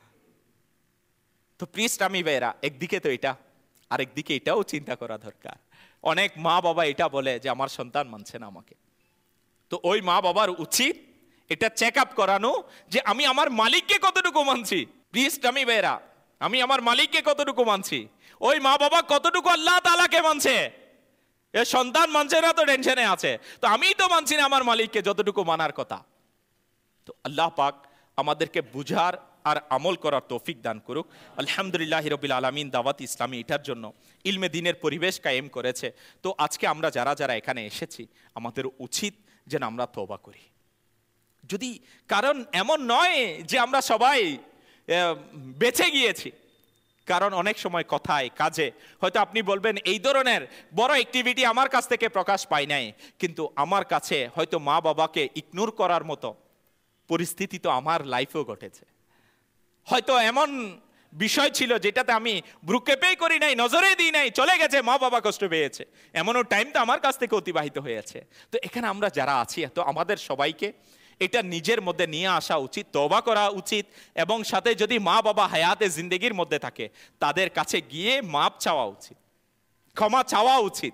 তো প্রিয় ইসলামী ভাইরা, একদিকে তো এটা, আর একদিকে এটাও চিন্তা করা দরকার। অনেক মা বাবা এটা বলে যে আমার সন্তান মানছে না আমাকে। তো ওই মা বাবার উচিত এটা চেক আপ করানো যে আমি আমার মালিককে কতটুকু মানছি। প্রিয় ইসলামী ভাইরা, আমি আমার মালিককে কতটুকু মানছি, ওই মা বাবা কতটুকু আল্লাহ তাআলাকে মানছে। এ সন্তান মানছে না তো টেনশনে আছে, তো আমিই তো মানছি না আমার মালিককে যতটুকু মানার কথা। তো আল্লাহ পাক আমাদেরকে বুঝার আর আমল করার তৌফিক দান করুক। আলহামদুলিল্লাহ রাব্বিল আলামিন দাওয়াত ইসলামী এটার জন্য ইলমে দ্বীনের পরিবেশ কায়েম করেছে। তো আজকে আমরা যারা যারা এখানে এসেছি, আমাদের উচিত যেন আমরা তওবা করি। যদি কারণ এমন নয় যে আমরা সবাই বেঁচে গিয়েছি, কারণ অনেক সময় কথায় কাজে হয়তো আপনি বলবেন এই ধরনের বড় অ্যাক্টিভিটি আমার কাছ থেকে প্রকাশ পায় নাই, কিন্তু আমার কাছে হয়তো মা বাবাকে ইগনোর করার মতো পরিস্থিতি তো আমার লাইফেও ঘটেছে। হয়তো এমন বিষয় ছিল যেটাতে আমি ভ্রুক্ষেপেই করি নাই, নজরে দিই নাই, চলে গেছে, মা বাবা কষ্ট পেয়েছে, এমনও টাইম তো আমার কাছ থেকে অতিবাহিত হয়েছে। তো এখানে আমরা যারা আছি, তো আমাদের সবাইকে এটা নিজের মধ্যে নিয়ে আসা উচিত, তওবা করা উচিত, এবং সাথে যদি মা বাবা হায়াতে জিন্দেগির মধ্যে থাকে তাদের কাছে গিয়ে মাপ চাওয়া উচিত, ক্ষমা চাওয়া উচিত,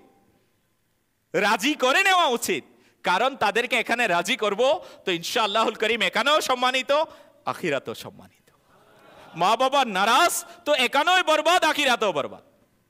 রাজি করে নেওয়া উচিত। কারণ তাদেরকে এখানে রাজি করব তো ইনশাআল্লাহুল করিম এখানেও সম্মানিত, আখিরাতেও সম্মানিত। মা বাবা নারাজ তো এখানেও বরবাদ, আখিরাতেও বরবাদ।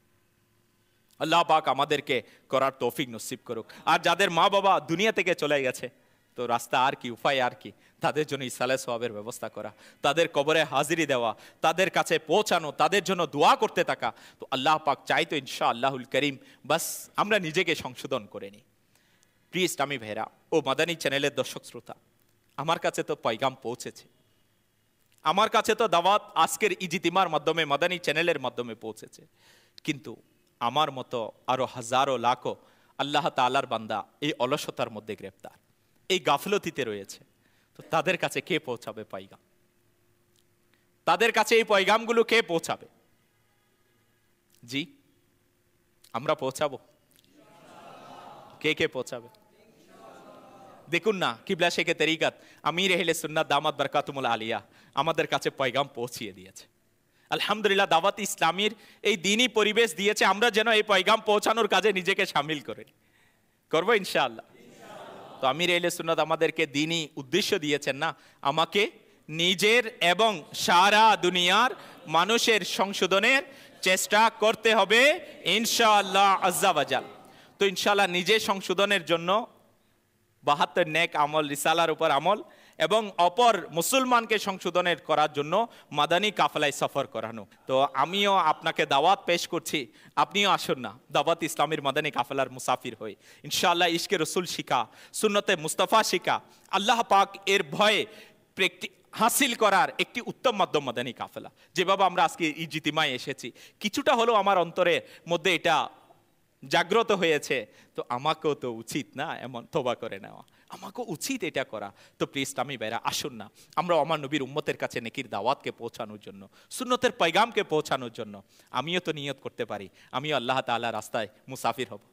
আল্লাহ পাক আমাদেরকে করার তৌফিক নসিব করুক। আর যাদের মা বাবা দুনিয়া থেকে চলে গেছে, তো রাস্তা আর কি, উপায় আর কি, তাদের জন্য ইসালে সওয়াবের ব্যবস্থা করা, তাদের কবরে হাজিরি দেওয়া, তাদের কাছে পৌঁছানো, তাদের জন্য দোয়া করতে থাকা। তো আল্লাহ পাক চাইতো ইনশাআল্লাহুল করিম বাস আমরা নিজেকে সংশোধন করে নিই। প্রিয় ইসলামী ভাইরা ও মাদানী চ্যানেলের দর্শক শ্রোতা, আমার কাছে তো পয়গাম পৌঁছেছে, আমার কাছে তো দাওয়াত আজকের ইজিতিমার মাধ্যমে, মাদানী চ্যানেলের মাধ্যমে পৌঁছেছে, কিন্তু আমার মতো আরো হাজারো লাখো আল্লাহ তাআলার বান্দা এই অলসতার মধ্যে গ্রেফতার, এই গাফলতিতে রয়েছে। তো তাদের কাছে কে পৌঁছাবে পয়গাম? তাদের কাছে এই পয়গামগুলো কে পৌঁছাবে? জি, আমরা পৌঁছাবো। কে কে পৌঁছাবে? দেখুন না, কিবলা শেখে তরিকাত আমির আহলে সুন্নাত দামাত বরকাতুমুল আলিয়া আমাদের কাছে পয়গাম পৌঁছিয়ে দিয়েছে। আলহামদুলিল্লাহ, দাওয়াত ইসলামীর এই দিনই পরিবেশ দিয়েছে, আমরা যেন এই পয়গাম পৌঁছানোর কাজে নিজেকে শামিল করে করবো ইনশাআল্লাহ। তো আমির আহলে সুন্নাত আমাদেরকে দিনই উদ্দেশ্য দিয়েছেন না, আমাকে নিজের এবং সারা দুনিয়ার মানুষের সংশোধনের চেষ্টা করতে হবে ইনশাআল্লাহ আজ্জা ওয়াজাল। তো ইনশাআল্লাহ নিজে সংশোধনের জন্য বাহাত্তর নেক আমল, রিসালার উপর আমল, এবং অপর মুসলমানকে সংশোধনের করার জন্য মাদানী কাফেলায় সফর করানো। তো আমিও আপনাকে দাওয়াত পেশ করছি, আপনিও আসুন না দাওয়াত ইসলামের মাদানী কাফেলার মুসাফির হই। ইনশাআল্লাহ ইশকে রসুল শিখা, সুন্নতে মুস্তাফা শিখা, আল্লাহ পাক এর ভয়ে প্র্যাকটি হাসিল করার একটি উত্তম মাধ্যম মাদানী কাফেলা। যেভাবে আমরা আজকে ইজিতিমায় এসেছি, কিছুটা হলেও আমার অন্তরের মধ্যে এটা জাগ্রত হয়েছে, তো আমাকেও তো উচিত না এমন তওবা করে নেওয়া, আমাকেও উচিত এটা করা। তো প্রিয় ইসলামী ভাইরা আসুন না আমরা আমার নবীর উম্মতের কাছে নেকির দাওয়াতকে পৌঁছানোর জন্য, সুন্নতের পয়গামকে পৌঁছানোর জন্য আমিও তো নিয়ত করতে পারি, আমিও আল্লাহ তাআলার রাস্তায় মুসাফির হব।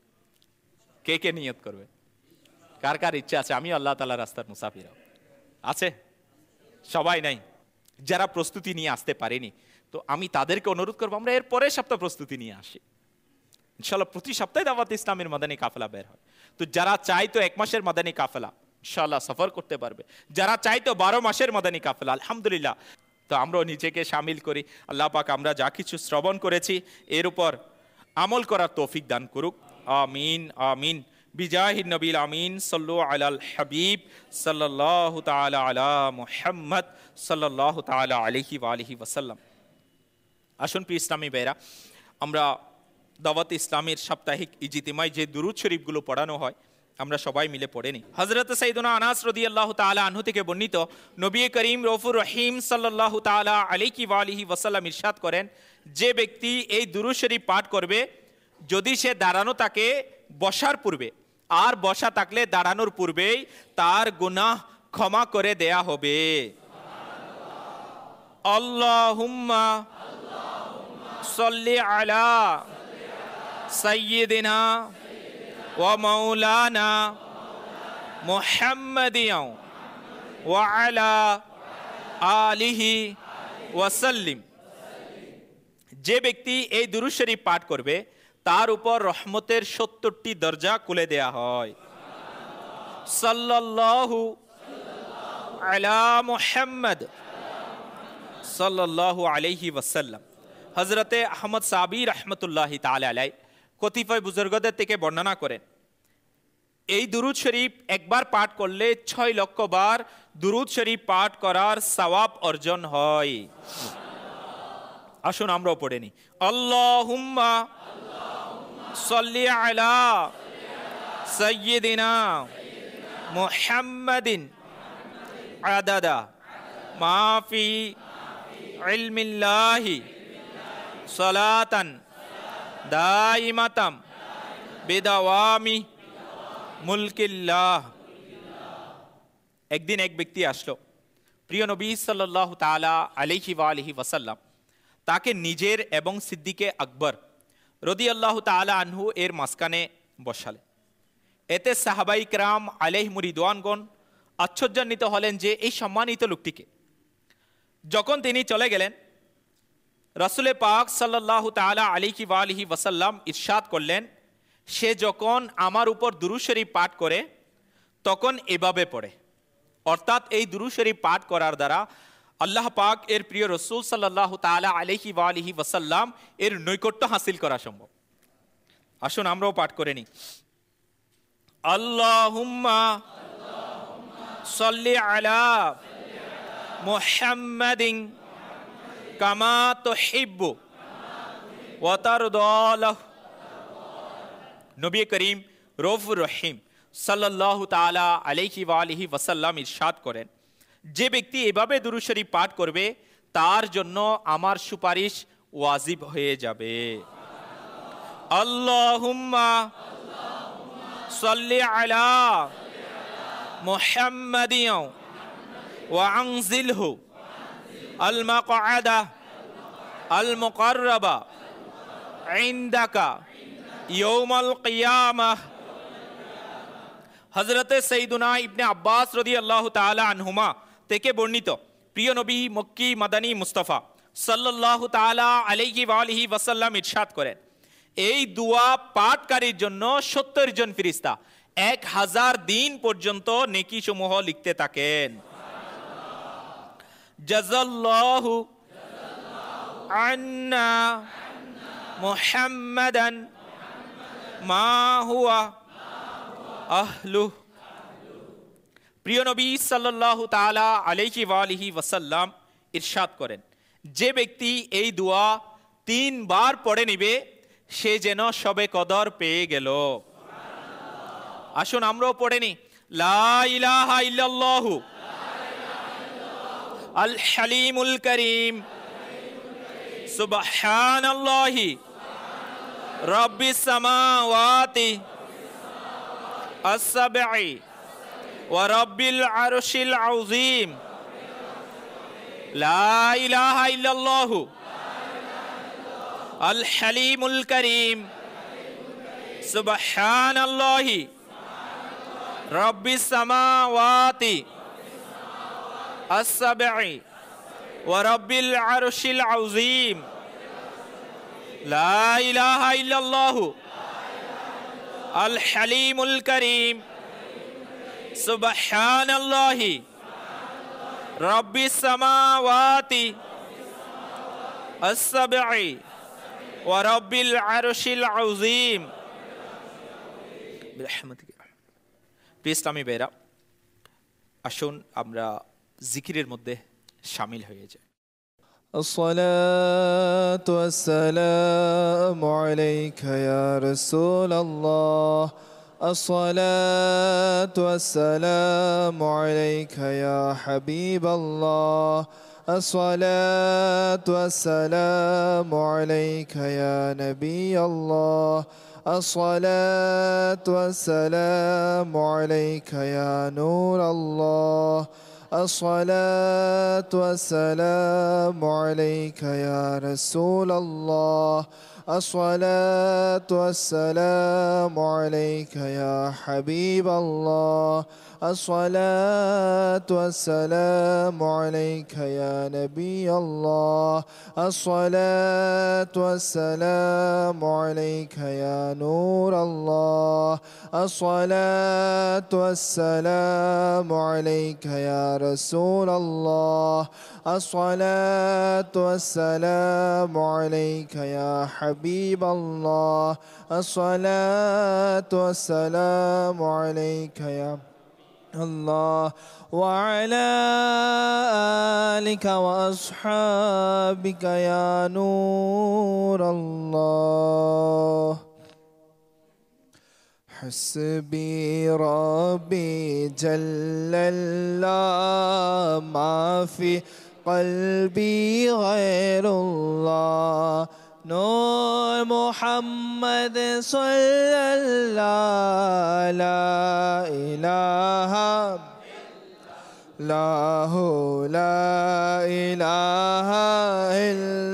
কে কে নিয়ত করবে? কার কার ইচ্ছা আছে আমিও আল্লাহ তাআলার রাস্তার মুসাফির হব? আছে? সবাই নাই। যারা প্রস্তুতি নিয়ে আসতে পারেনি, তো আমি তাদেরকে অনুরোধ করবো আমরা এর পরের সপ্তাহ প্রস্তুতি নিয়ে আসি। ইনশাআল্লাহ প্রতি সপ্তাহে দাওয়াত ইসলামের মাদানী কাফেলা বের হয়। তো যারা চাই তো এক মাসের মাদানী কাফেলা ইনশাআল্লাহ সফর করতে পারবে, যারা চাই তো বারো মাসের মাদানী কাফেলা আলহামদুলিল্লাহ। তো আমরাও নিজেকে শামিল করি। আল্লাহ পাক আমরা যা কিছু শ্রবণ করেছি এর উপর আমল করার তৌফিক দান করুক, আমিন আমিন। বিজাহির নবীল আমিন সাল্লু আলাল হাবিব সাল্লাল্লাহু তাআলা আলা মুহাম্মদ সাল্লাল্লাহু তাআলা আলাইহি ওয়া আলিহি ওয়াসাল্লাম। আসুন প্রিয় ইসলামী ভাইরা, আমরা দাওয়াত ইসলামের সাপ্তাহিক ইজিতিমায় যে দুরূদ শরীফগুলো পড়ানো হয় আমরা সবাই মিলে পড়ে নিই। হযরত সাইয়্যিদুনা আনাস রাদিয়াল্লাহু তাআলা আনহু থেকে বর্ণিত, নবী করিম রউফুর রহিম সাল্লাল্লাহু তাআলা আলাইহি ওয়া আলিহি ওয়াসাল্লাম ইরশাদ করেন, যে ব্যক্তি এই দুরূদ শরীফ পাঠ করবে, যদি সে দাঁড়ানো থাকে বসার পূর্বে, আর বসা থাকলে দাঁড়ানোর পূর্বেই তার গুনাহ ক্ষমা করে দেয়া হবে। আল্লাহুম্মা সাল্লি আলা সাইয়্যিদিনা ওয়া মাওলানা মুহাম্মাদিন ওয়া আলা আলিহি ওয়া সাল্লিম। যে ব্যক্তি এই দুরূদ শরীফ পাঠ করবে তার উপর রহমতের সত্তরটি দরজা খুলে দেয়া হয়। সাল্লাল্লাহু আলা মুহাম্মদ সাল্লাল্লাহু আলাইহি ওয়াসাল্লাম। হযরতে আহমদ সাবি রাহমাতুল্লাহি তাআলা আলাইহি কতিপয় বুজুর্গদের থেকে বর্ণনা করেন, এই দুরূদ শরীফ একবার পাঠ করলে ছয় লক্ষ বার দুরূদ শরীফ পাঠ করার সওয়াব অর্জন হয়। আসুন আমরাও পড়ে নিই। আল্লাহুম্মা সাল্লি আলা সাইয়্যিদিনা মুহাম্মাদিন আদাদা মা ফি ইলমিল্লাহি সালাতান দাইমাতাম বিদাওয়ামি মুলকিল্লাহ। একদিন এক ব্যক্তি আসলো, প্রিয় নবী সাল্লাল্লাহু তাআলা আলাইহি ওয়া আলিহি ওয়াসাল্লাম তাকে নিজের এবং সিদ্দিকে আকবর রাদিয়াল্লাহু তাআলা আনহু এর মাঝখানে বসালেন। এতে সাহাবাই কেরাম আলাইহিম রিদওয়ানগণ আশ্চর্যান্বিত হলেন যে এই সম্মানিত লোকটিকে। যখন তিনি চলে গেলেন, রাসূলে পাক সাল্লাল্লাহু তাআলা আলাইহি ওয়া আলিহি ওয়াসাল্লাম ইরশাদ করলেন, সে যখন আমার উপর দুরূদ শরীফ পাঠ করে তখন এভাবে পড়ে। অর্থাৎ এই দুরূদ শরীফ পাঠ করার দ্বারা আল্লাহ পাক এর প্রিয় রাসূল সাল্লাল্লাহু তাআলা আলাইহি ওয়া আলিহি ওয়াসাল্লাম এর নৈকট্য হাসিল করা সম্ভব। আসুন আমরাও পাঠ করে নিই। আল্লাহুম্মা সাল্লি আলা মুহাম্মাদিন কামা তুহিব্বু ওয়া তারদা। নবী করিম রউফুর রহিম সাল্লাল্লাহু তাআলা আলাইহি ওয়া আলিহি ওয়াসাল্লাম ইরশাদ করেন, যে ব্যক্তি এভাবে দুরূদ শরীফ পাঠ করবে তার জন্য আমার সুপারিশ ওয়াজিব হয়ে যাবে। আল্লাহুম্মা সাল্লি আলা মুহাম্মাদিন ওয়া আনজিলহু আল মাকআদা আল মুকাররাবা ইনদাকা ইয়াউমাল কিয়ামাহ। হযরতে সাইয়্যিদুনা ইবনে আব্বাস রাদিয়াল্লাহু তাআলা আনহুমা থেকে বর্ণিত, প্রিয় নবী মক্কি মাদানী মুস্তাফা সাল্লাল্লাহু তাআলা আলাইহি ওয়া আলিহি ওয়াসাল্লাম ইরশাদ করেন, এই দোয়া পাঠকারীর জন্য সত্তর জন ফেরেশতা এক হাজার দিন পর্যন্ত নেকি সমূহ লিখতে থাকেন। জাযাল্লাহু আন্না মুহাম্মাদান মা হুয়া আহলু। প্রিয় নবী সাল্লাল্লাহু তাআলা আলাইহি ওয়া আলিহি ওয়াসাল্লাম ইরশাদ করেন, যে ব্যক্তি এই দোয়া তিনবার পড়ে নিবে সে যেন সবে কদর পেয়ে গেল। আসুন আমরাও পড়ে নি। লা ইলাহা ইল্লাল্লাহু আল হালিমুল কারীম সুবহানাল্লাহি রাব্বিস সামাওয়াতি আস-সাবঈ ওয়া রাব্বিল আরশিল আযীম। লা ইলাহা ইল্লাল্লাহু আল হালিমুল কারীম সুবহানাল্লাহি রাব্বিস সামাওয়াতি আস-সাবঈ ওয়া রাব্বিল আরশিল আযীম। লা ইলাহা ইল্লাল্লাহু আল হালিমুল কারীম সুবহানাল্লাহি রাব্বিস সামাওয়াতি আস-সাবঈ ওয়া রাব্বিল আরশিল আযীম। বিরহমাতিকা। প্রিয় ইসলামী ভাইরা, আসুন আমরা জিকিরের মধ্যে শামিল হয়ে যাই।
الصلاة والسلام عليك يا رسول الله، الصلاة والسلام عليك يا حبيب الله، الصلاة والسلام عليك يا نبي الله، الصلاة والسلام عليك يا نور الله، الصلاة والسلام عليك يا رسول الله، الصلاة والسلام عليك يا حبيب الله، الصلاة والسلام عليك يا نبي الله، الصلاة والسلام عليك يا نور الله، الصلاة والسلام عليك يا رسول الله، الصلاة والسلام عليك يا حبيب الله، الصلاة والسلام عليك يا الله وعلى آلك وأصحابك يا نور الله. حسبي ربي جل الله ما في قلبي غير الله، نور محمد صلى الله لا إله لا لا إله إلا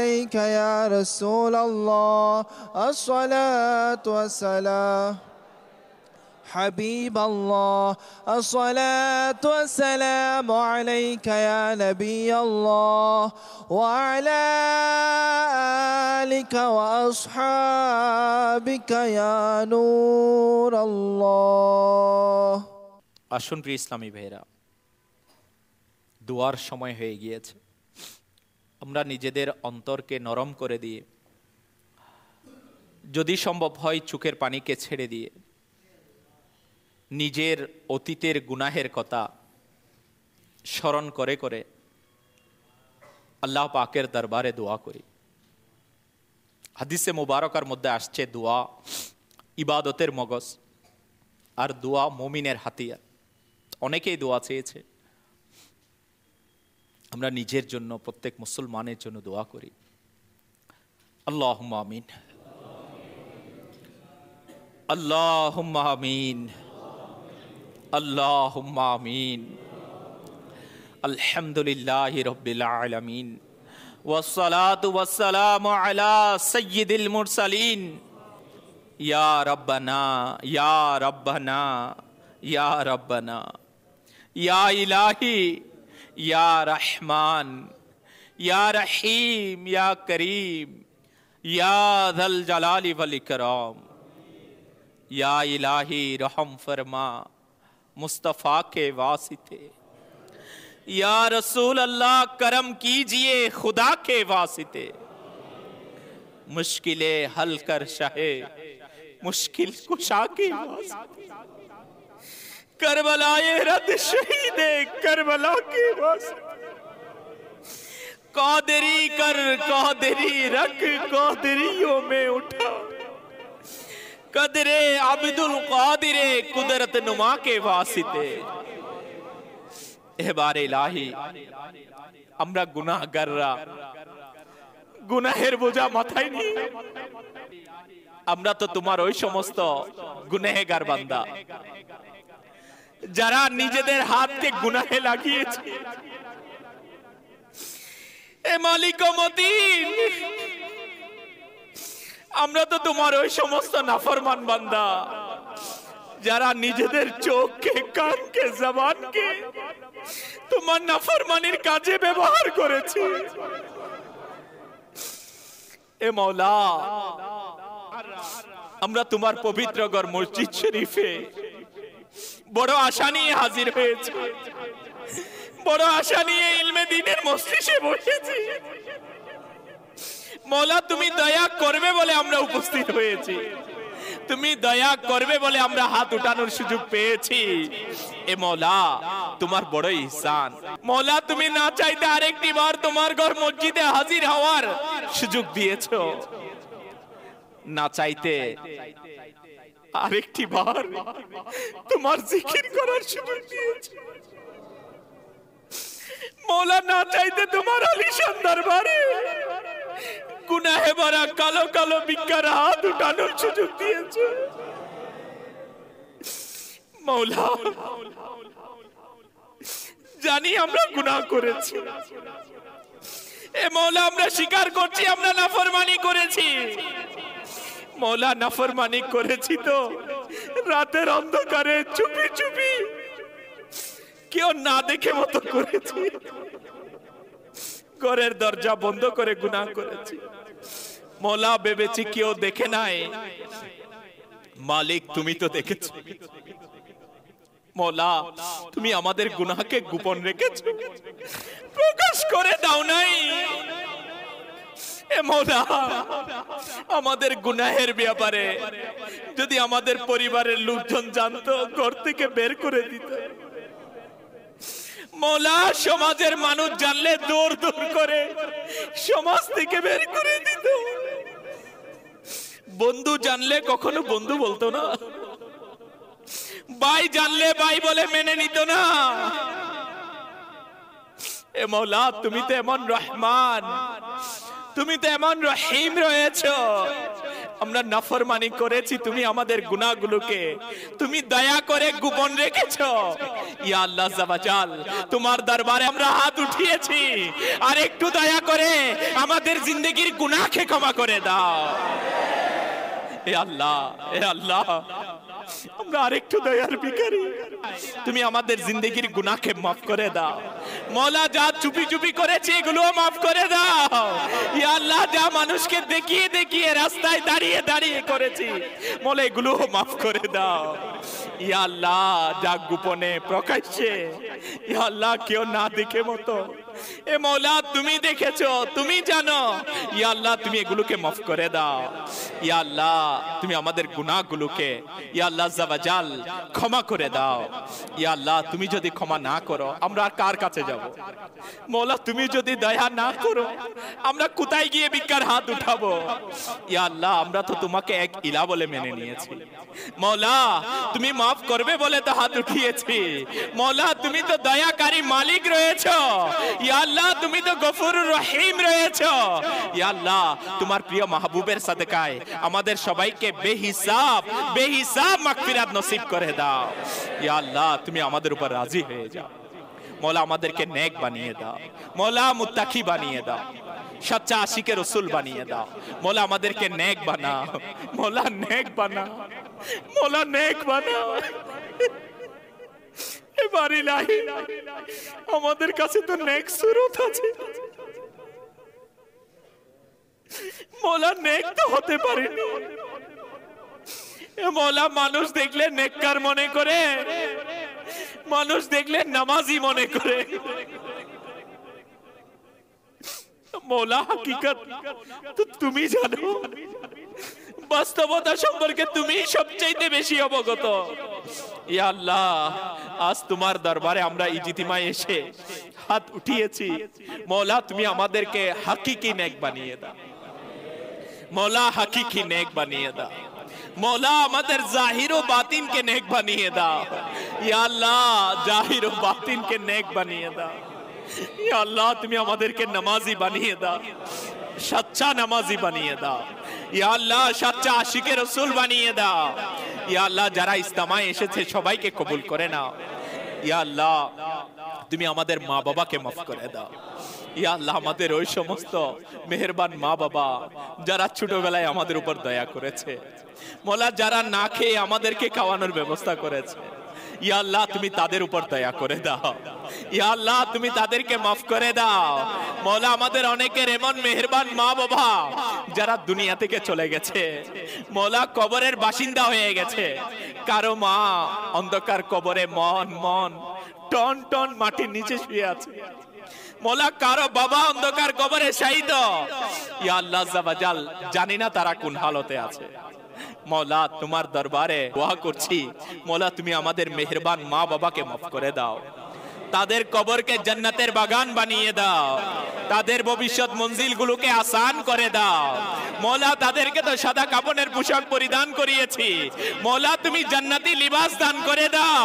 عليك يا رسول الله الصلاة والسلام حبيب الله الصلاة والسلام عليك يا نبي الله وعلى آلك وأصحابك يا نور الله
আসুন প্রিয় ইসলামী ভাইরা, দুয়ার সময় হয়ে গিয়েছে। আমরা নিজেদের অন্তরকে নরম করে দিয়ে, যদি সম্ভব হয় চোখের পানিকে ছেড়ে দিয়ে, নিজের অতীতের গুনাহের কথা স্মরণ করে করে আল্লাহ পাকের দরবারে দোয়া করি। হাদিসে মুবারকার মধ্যে আসছে দোয়া ইবাদতের মগজ, আর দোয়া মুমিনের হাতিয়ার। অনেকেই দোয়া চেয়েছে, আমরা নিজের জন্য, প্রত্যেক মুসলমানের জন্য দোয়া করি। আল্লাহুম্মা আমিন, আল্লাহুম্মা আমিন, আল্লাহুম্মা আমিন। আলহামদুলিল্লাহি রাব্বিল আলামিন ওয়াসসালাতু ওয়াসসালামু আলা সাইয়্যিদিল মুরসালিন। ইয়া রাব্বানা ইয়া রাব্বানা ইয়া রাব্বানা ইয়া ইলাহি ইয়া রহমান ইয়া রহিম ইয়া করিম ইয়া যাল জালালি ওয়াল ইকরাম। या इलाही रहम फरमा मुस्तफ़ा के वास्ते, या रसूल अल्लाह करम कीजिए खुदा के वास्ते। मुश्किलें हल कर शाहे मुश्किल कुशा के वास्ते, करबलाए रद शहीदे करबला के वास्ते। कादरी कर कादरी रख कादरियों में उठा, कदरे अब्दुल कादिरे कुदरत नुमा के वास्ते। এবারে ইলাহি, আমরা গুনাহগাররা, গুনাহের বোঝা মাথায় নিয়ে আমরা তো তোমার ওই সমস্ত গুনাহগার বান্দা যারা নিজেদের হাতকে গুনাহে লাগিয়েছে। এ মালিক মতিন, আমরা তো তোমার ওই সমস্ত নাফরমান বান্দা যারা নিজেদের চোখকে, কানকে, জবানকে তোমার নাফরমানির কাজে ব্যবহার করেছে। এ মওলা, আমরা তোমার পবিত্র ঘর মসজিদ শরীফে বড় আশা নিয়ে হাজির হয়েছি, বড় আশা নিয়ে ইলমে দ্বীনের মজলিসে বসেছি। মওলা, তুমি দয়া করবে বলে আমরা উপস্থিত হয়েছি, তুমি দয়া করবে বলে আমরা হাত উঠানোর সুযোগ পেয়েছি। এ মওলা, তোমার বড় ইহসান। মওলা, তুমি না চাইতে আরেকটি বার তোমার ঘর মসজিদে হাজির হওয়ার সুযোগ দিয়েছো, না চাইতে আরেকটি বার তোমার জিকির করার সুযোগ দিয়েছো। মওলা, না চাইতে তোমার আলিশান দরবারে গুনাহে ভরা কালো কালো ভিক্ষার হাত উঠানোর সুযোগ দিয়েছে। মওলা, জানি আমরা গুনাহ করেছি। এ মওলা, আমরা স্বীকার করছি আমরা নাফরমানি করেছি। মওলা, নাফরমানি করেছি তো রাতের অন্ধকারে চুপি চুপি, কেউ না দেখে মতো করেছি। ঘরের দরজা বন্ধ করে গুনাহ করেছি। মওলা, ভেবেছি কেউ দেখে নাই, মালিক তুমি তো দেখেছো। মওলা, তুমি আমাদের গুনাহকে গোপন রেখেছো, প্রকাশ করে দাও নাই। এ মওলা, আমাদের গুনাহের ব্যাপারে যদি আমাদের পরিবারের লোকজন জানতো, ঘর থেকে বের করে দিত। মওলা, সমাজের মানুষ জানলে দৌড় দৌড় করে সমাজ থেকে বের করে দিত। বন্ধু জানলে কখনো বন্ধু বলতো না, ভাই জানলে ভাই বলে মেনে নিত না। এ মওলা, তুমি তো এমন রহমান, তুমি তো এমন রহিম রয়েছো, আমরা নাফরমানি করেছি, তুমি আমাদের গুনাহগুলোকে তুমি দয়া করে গোপন রেখেছো। ইয়া আল্লাহ জাবাজাল, তোমার দরবারে আমরা হাত উঠিয়েছি, আর একটু দয়া করে আমাদের জিন্দেগির গুনাহকে ক্ষমা করে দাও। এ আল্লাহ, এ আল্লাহ, আমরা আরেকটু দয়ার ভিখারি, তুমি আমাদের জিন্দেগির গুনাহকে মাফ করে দাও। মওলা, যা চুপি চুপি করেছি এগুলো মাফ করে দাও। ইয়া আল্লাহ, যা মানুষকে দেখিয়ে দেখিয়ে রাস্তায় দাঁড়িয়ে দাঁড়িয়ে করেছি, মওলা এগুলো মাফ করে দাও। ইয়া আল্লাহ, যা গোপনে প্রকাশ্যে, ইয়া আল্লাহ কেউ না দেখে মতো, এ মওলা তুমি দেখেছো, তুমি জানো। ইয়া আল্লাহ, তুমি এগুলোকে মাফ করে দাও। ইয়া আল্লাহ, তুমি আমাদের গুনাহগুলোকে ইয়া আল্লাহ জাওয়াজাল ক্ষমা করে দাও। ইয়া আল্লাহ, তুমি যদি ক্ষমা না করো আমরা আর কার কাছে যাব? মওলা, তুমি যদি দয়া না করো আমরা কোথায় গিয়ে ভিক্ষার হাত উঠাবো? ইয়া আল্লাহ, আমরা তো তোমাকে এক ইলা বলে মেনে নিয়েছি। মওলা, তুমি মাফ করবে বলে তো হাত উঠিয়েছি। মওলা, তুমি তো দয়াকারী মালিক রয়েছো। ইয়া আল্লাহ, তুমি তো গফুরুর রহিম রয়েছো। ইয়া আল্লাহ, তোমার প্রিয় মাহবুবের সাদকায় আমাদের সবাইকে বেহিসাব বেহিসাব মাগফিরাত নসিব করে দাও। ইয়া আল্লাহ, তুমি আমাদের উপর রাজি হয়ে যাও। মওলা, আমাদেরকে নেক বানিয়ে দাও। মওলা, মুত্তাকি বানিয়ে দাও। সচ্চা আশিকে রসুল বানিয়ে দাও। মওলা, আমাদেরকে নেক বানাও। মওলা, নেক বানাও। মওলা, নেক বানাও। এবার ইলাহি, আমাদের কাছে তো নেক সুরত আছে। মওলা, নেক তো হতে পারিনি। মওলা, মানুষ দেখলে নেককার মনে করে, মানুষ দেখলে নামাজি মনে করে। মওলা, হাকিকত তো তুমি জানো, বাস্তবতা সম্পর্কে তুমি সবচাইতে বেশি অবগত। ইয়া আল্লাহ, আজ তোমার দরবারে আমরা ইজতিমায় এসে হাত উঠিয়েছি। মওলা, তুমি আমাদেরকে হাকিকি নেক বানিয়ে দাও। মওলা, হাকিকি নেক বানিয়ে দাও। মওলা, আমাদের জাহির ও বাতিনকে নেক বানিয়ে দাও। ইয়া আল্লাহ, জাহির ও বাতিনকে নেক বানিয়ে দাও। ইয়া আল্লাহ, তুমি আমাদেরকে নামাজি বানিয়ে দাও, সচ্চা নামাজি বানিয়ে দাও। ইয়া আল্লাহ, সচ্চা আশিকে রসুল বানিয়ে দাও। ইয়া আল্লাহ, যারা ইজতিমায় এসেছে সবাইকে কবুল করে নাও। ইয়া আল্লাহ, তুমি আমাদের মা বাবাকে মাফ করে দাও। ইয়া আল্লাহ, আমাদের ওই সমস্ত মেহেরবান মা বাবা যারা ছোটবেলায় আমাদের উপর দয়া করেছে, মওলা যারা না খেয়ে আমাদেরকে খাওয়ানোর ব্যবস্থা করেছে, ইয়া আল্লাহ, তুমি তাদের উপর দয়া করে দাও। ইয়া আল্লাহ, তুমি তাদেরকে মাফ করে দাও। মওলা, আমাদের অনেকের এমন মেহেরবান মা বাবা যারা দুনিয়া থেকে চলে গেছে, মওলা কবরের বাসিন্দা হয়ে গেছে। কারো মা অন্ধকার কবরে মন মন টন টন মাটির নিচে শুয়ে আছে। মওলা, কারো বাবা অন্ধকার কবরে শাহীদ। ইয়া আল্লাহ জাওয়াজাল, জানি না তারা কোন হালতে আছে। মওলা, তোমার দরবারে দোয়া করছি, মওলা তুমি আমাদের মেহেরবান মা বাবাকে মাফ করে দাও। তাদের কবরকে জান্নাতের বাগান বানিয়ে দাও। তাদের ভবিষ্যৎ মঞ্জিলগুলোকে আসান করে দাও। মওলা, তাদেরকে তো সাদা কাপড়ের পোশাক পরিধান করিয়েছি, মওলা তুমি জান্নাতি লিবাস দান করে দাও।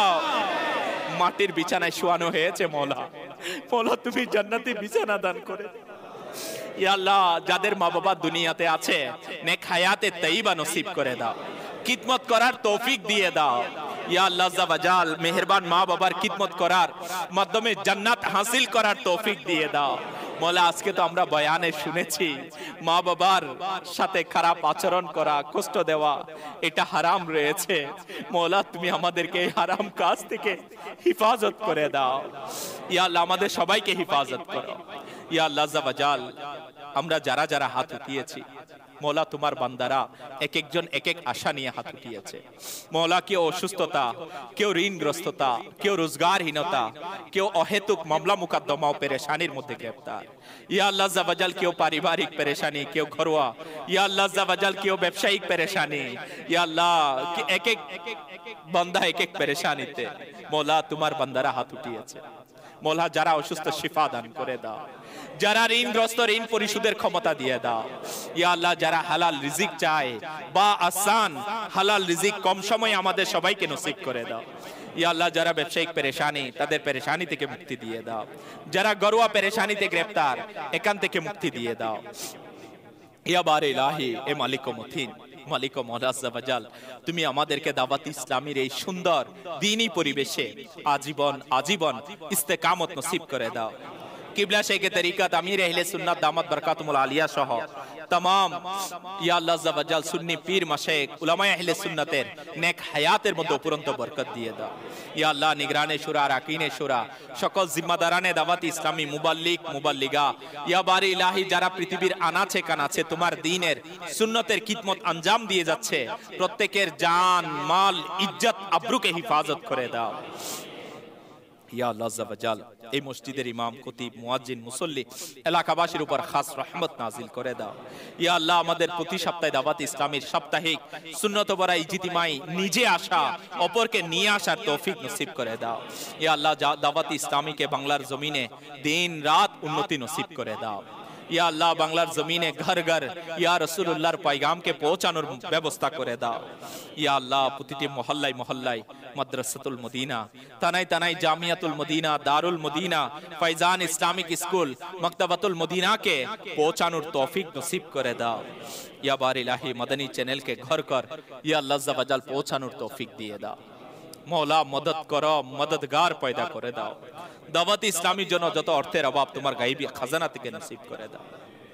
মাটির বিছানায় শোয়ানো হয়েছে, মওলা মওলা তুমি জান্নাতি বিছানা দান করে। ইয়া আল্লাহ, যাদের মা বাবা দুনিয়াতে আছে নেক হায়াতে তাইয়্যিবা নসিব করে দাও। খিদমত করার তৌফিক দিয়ে দাও। ইয়া আল্লাহ জাওয়াজাল, মেহেরবান মা বাবার খিদমত করার মাধ্যমে জান্নাত হাসিল করার তৌফিক দিয়ে দাও। মওলা, আজকে তো আমরা বয়ানে শুনেছি মা বাবার সাথে খারাপ আচরণ করা, কষ্ট দেওয়া এটা হারাম রয়েছে। মওলা, তুমি আমাদেরকে এই হারাম কাজ থেকে হিফাজত করে দাও। ইয়া আল্লাহ, আমাদের সবাইকে হিফাজত করো। ইয়া আল্লাহ জাওয়াজাল, আমরা যারা যারা হাত উঠিয়েছি, মওলা তোমার বান্দারা এক একজন এক এক আশা নিয়ে হাত উঠিয়েছে। মওলা, কেউ অসুস্থতা, কেউ ঋণগ্রস্ততা, কেউ রোজগারহীনতা, কেউ অহেতুক মামলা মুকদ্দমা ও পেরেশানির মধ্যে গ্রেফতার। ইয়া আল্লাহ জাওয়াজাল, কেউ পারিবারিক পেরেশানি, কেউ ঘরোয়া, ইয়া আল্লাহ জাওয়াজাল, কেউ ব্যবসায়িক পেরেশানি। ইয়া আল্লাহ, এক এক বান্দা এক এক পেরেশানিতে মওলা তোমার বান্দারা হাত উঠিয়েছে। মওলা, যারা অসুস্থ শিফা দান করে দাও। যারা ঋণগ্রস্ত ঋণ পরিশোধের ক্ষমতা দিয়ে দাও। ইয়া আল্লাহ, যারা হালাল রিজিক চায় বা আসান হালাল রিজিক কম সময়ে আমাদের সবাইকে নসিব করে দাও। ইয়া আল্লাহ, যারা ব্যবসায়িক পেরেশানি তাদের পেরেশানি থেকে মুক্তি দিয়ে দাও। যারা ঘরোয়া পেরেশানিতে গ্রেফতার এখান থেকে মুক্তি দিয়ে দাও। ইয়া বারে ইলাহি, এ মালিক ও মুতিন, মালিক ও মওলা আজ্জা ওয়াজাল, তুমি আমাদেরকে দাওয়াত ইসলামীর এই সুন্দর দ্বীনি পরিবেশে আজীবন আজীবন ইস্তেকামত নসিব করে দাও। কিবলা শেখে তরিকত আমির আহলে সুন্নাত দামাত বরকাতুল আলিয়া সহ तमाम या আল্লাহ আজ্জা ওয়াজাল সুন্নি পীর মাশায়েখ উলামায়ে আহলে সুন্নাতের নেক হায়াতের মধ্যে উপরন্ত বরকত দিয়ে দাও। ইয়া আল্লাহ নিগরানে শুরা রাকিনে শুরা সকল জিম্মাদারানে দাওয়াত ইসলামী মুবাল্লিগ মুবাল্লিগা ইয়া বারি ইলাহি যারা পৃথিবীর আনাচে কানাচে তোমার দ্বীনের সুন্নতের খিদমত আঞ্জাম দিয়ে যাচ্ছে, প্রত্যেকের জান মাল ইজ্জত আবরুকে হিফাজত করে দাও। ইয়া আল্লাহ আজ্জা ওয়াজাল এই মসজিদের ইমাম খতিব মুয়াজ্জিন মুসল্লি এলাকাবাসীর উপর খাস রহমত নাজিল করে দাও। ইয়া আল্লাহ আমাদের প্রতি সপ্তাহে দাওয়াত ইসলামীর সাপ্তাহিক সুন্নত বরা ইজতিমাই নিজে আসা অপরকে নিয়ে আসার তৌফিক নসিব করে দাও। ইয়া আল্লাহ দাওয়াত ইসলামীকে বাংলার জমিনে দিন রাত উন্নতি নসিব করে দাও। ইয়া আল্লাহ বাংলার জমিনে ঘর ঘর ইয়া রাসূলুল্লাহর পয়গামকে পৌঁছানোর ব্যবস্থা করে দাও। ইয়া আল্লাহ প্রতিটি মহল্লায় মহল্লায় মাদ্রাসাতুল মদিনা, তানাই তানাই জামিয়াতুল মদিনা, দারুল মদিনা, ফয়জান ইসলামিক স্কুল, মকতবাতুল মদিনাকে পৌঁছানোর তৌফিক নসিব করে দাও। ইয়া বারি ইলাহি মদনী চ্যানেলকে ঘর ঘর ইয়া আল্লাহ আজ্জা ওয়াজাল পৌঁছানোর তৌফিক দিয়ে দাও। মৌলা মদদ করো, মদদগার পয়দা করে দাও। দাওয়াত ইসলামীর জন্য যত অর্থের অভাব তোমার গায়বী খাজানা থেকে নসিব করে দাও।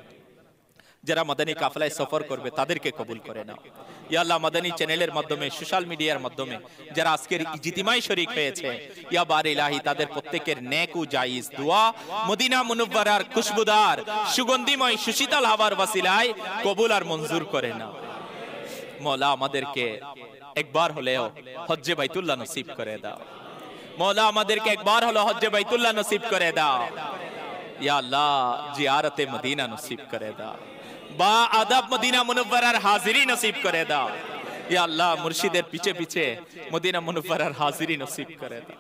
যারা মাদানী কাফলায় সফর করবে তাদেরকে কবুল করে নাও। ইয়া আল্লাহ মাদানী চ্যানেলের মাধ্যমে সোশ্যাল মিডিয়ার মাধ্যমে যারা আজকের ইজতিমায় শরীক হয়েছে, ইয়া বারি ইলাহি তাদের প্রত্যেকের নেক ও জায়েজ দোয়া মদিনা মুনవ్বরার খুশবুদার সুগন্ধিময় সুশীতল হাওয়ার ওসিলায় কবুল আর মঞ্জুর করে নাও। মওলা আমাদেরকে একবার হলেও হজ্জে বাইতুল্লাহ নসিব করে দাও। মওলা আমাদেরকে একবার হলো হজ্জে বাইতুল্লাহ নসিব করে দাও। ইয়া আল্লাহ জিয়ারতে মদিনা নসিব করে দাও। বা আদব মদিনা মুনव्वরার হাজিরি নসিব করে দাও। ইয়া আল্লাহ মুর্শিদের পিছে পিছে মদিনা মুনव्वরার হাজিরি নসিব করে দাও।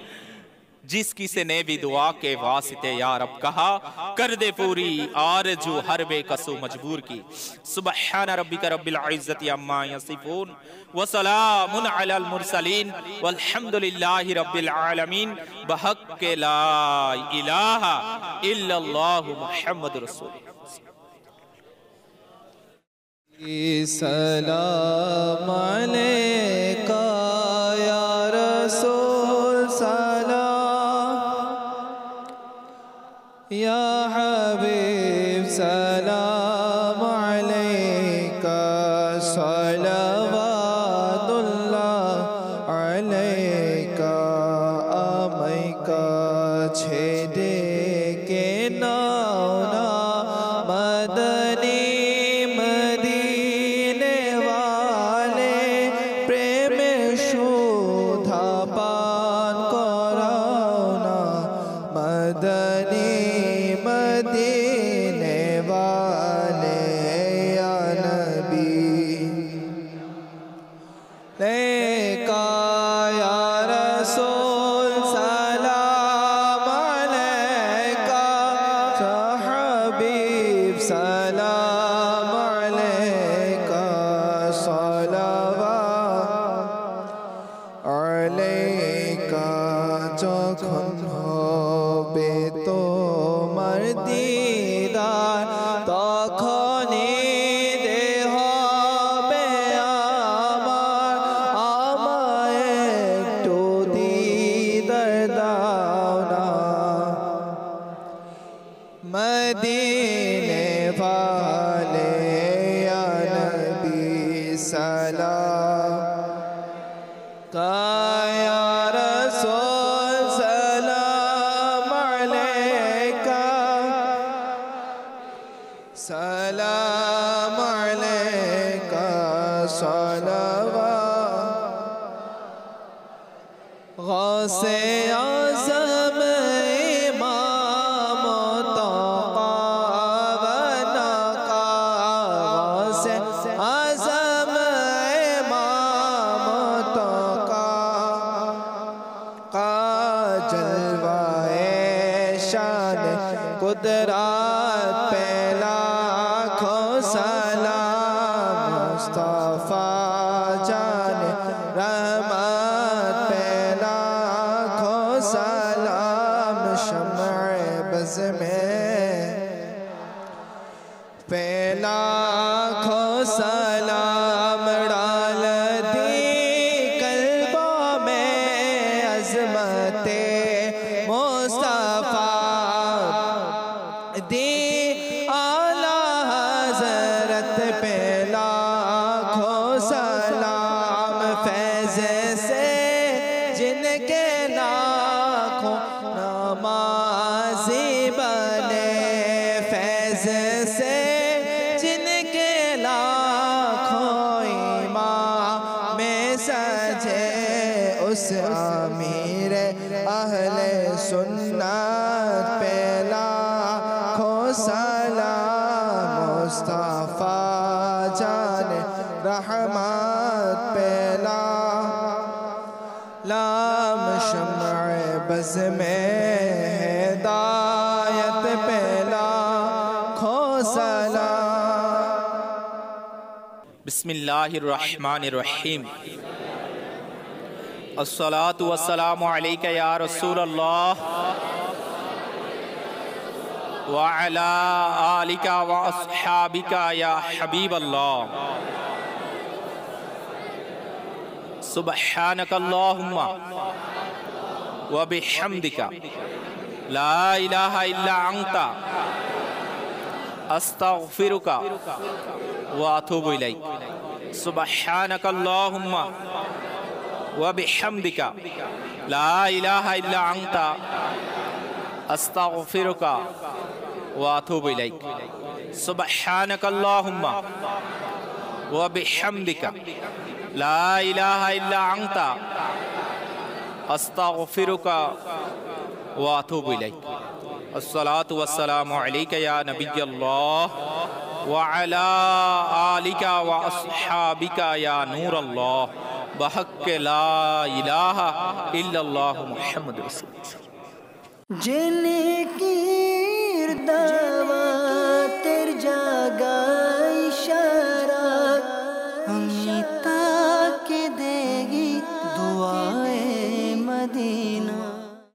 जिस किसी ने भी दुआ के वास्ते या रब कहा, कर दे पूरी आरज़ू हर बेकसो मजबूर की। सुब्हान रब्बिका रब्बिल इज्जति अम्मा यसिफून व सलामुन अलल मुरसलीन वल्हम्दुलिल्लाहि रब्बिल आलमीन बहक़ ला इलाहा इल्लल्लाहु मुहम्मदुर रसूलुल्लाह।
सलाम अलैका या रसूल या हबीब सलाम अलैका सलावतुल्लाह अलैका आमैका छेदे के नाना मदनी मदीने वाले प्रेम शोधा पान कराना मदनी मदीने वाले या नबी लेका या रसूल सलाम अलैका हबीब सलाम अलैका सलावत अलैका যখন হবে তোমার দিদার তখনই দেহ হবে আমার আমায় একটু দিদার দাও না মদিনে वाले या नबी सलाम या रसूल सलाम अलैका सलाम अलैका सलावत गौसे आज़म इमाम तक़ा व नक़ा गौसे आज़म इमाम तक़ा का जलवाए शान कुदरत पे लाखों सलाम मुस्तफ़ा जान रहमत पे लाखों सलाम शम्अ बज़ में पे लाखों सलाम सजे उस आमिर अहले सुन्नत पे लाखों सलाम मुस्तफा जान रहमत पे लाम शम्अ बज़ में हिदायत पे लाखों सलाम।
बिस्मिल्लाहिर्रहमानिर्रहीम। अस्सलातु वस्सलामु अलैका या रसूल अल्लाह व अला आलिका व अस्हाबिका या हबीब अल्लाह। सुब्हानक अल्लाहुम्मा व बिहम्दिका ला इलाहा इल्ला अंता अस्तगफिरुका व अतूबु इलैक। सुब्हानक अल्लाहुम्मा व बिहम्दिका ला इलाहा इल्ला अंता अस्तगफिरुका व अतूबु इलैक। सुब्हानक अल्लाहुम्मा व बिहम्दिका ला इलाहा इल्ला अंता अस्तगफिरुका व अतूबु इलैक। अस्सलातु वस्सलामु अलैका या नबी अल्लाह व अला आलिका व अस्हाबिका या नूर अल्लाह बहक़्क़ ला इलाहा इल्लल्लाहु मुहम्मद रसूलुल्लाह।
जिनकी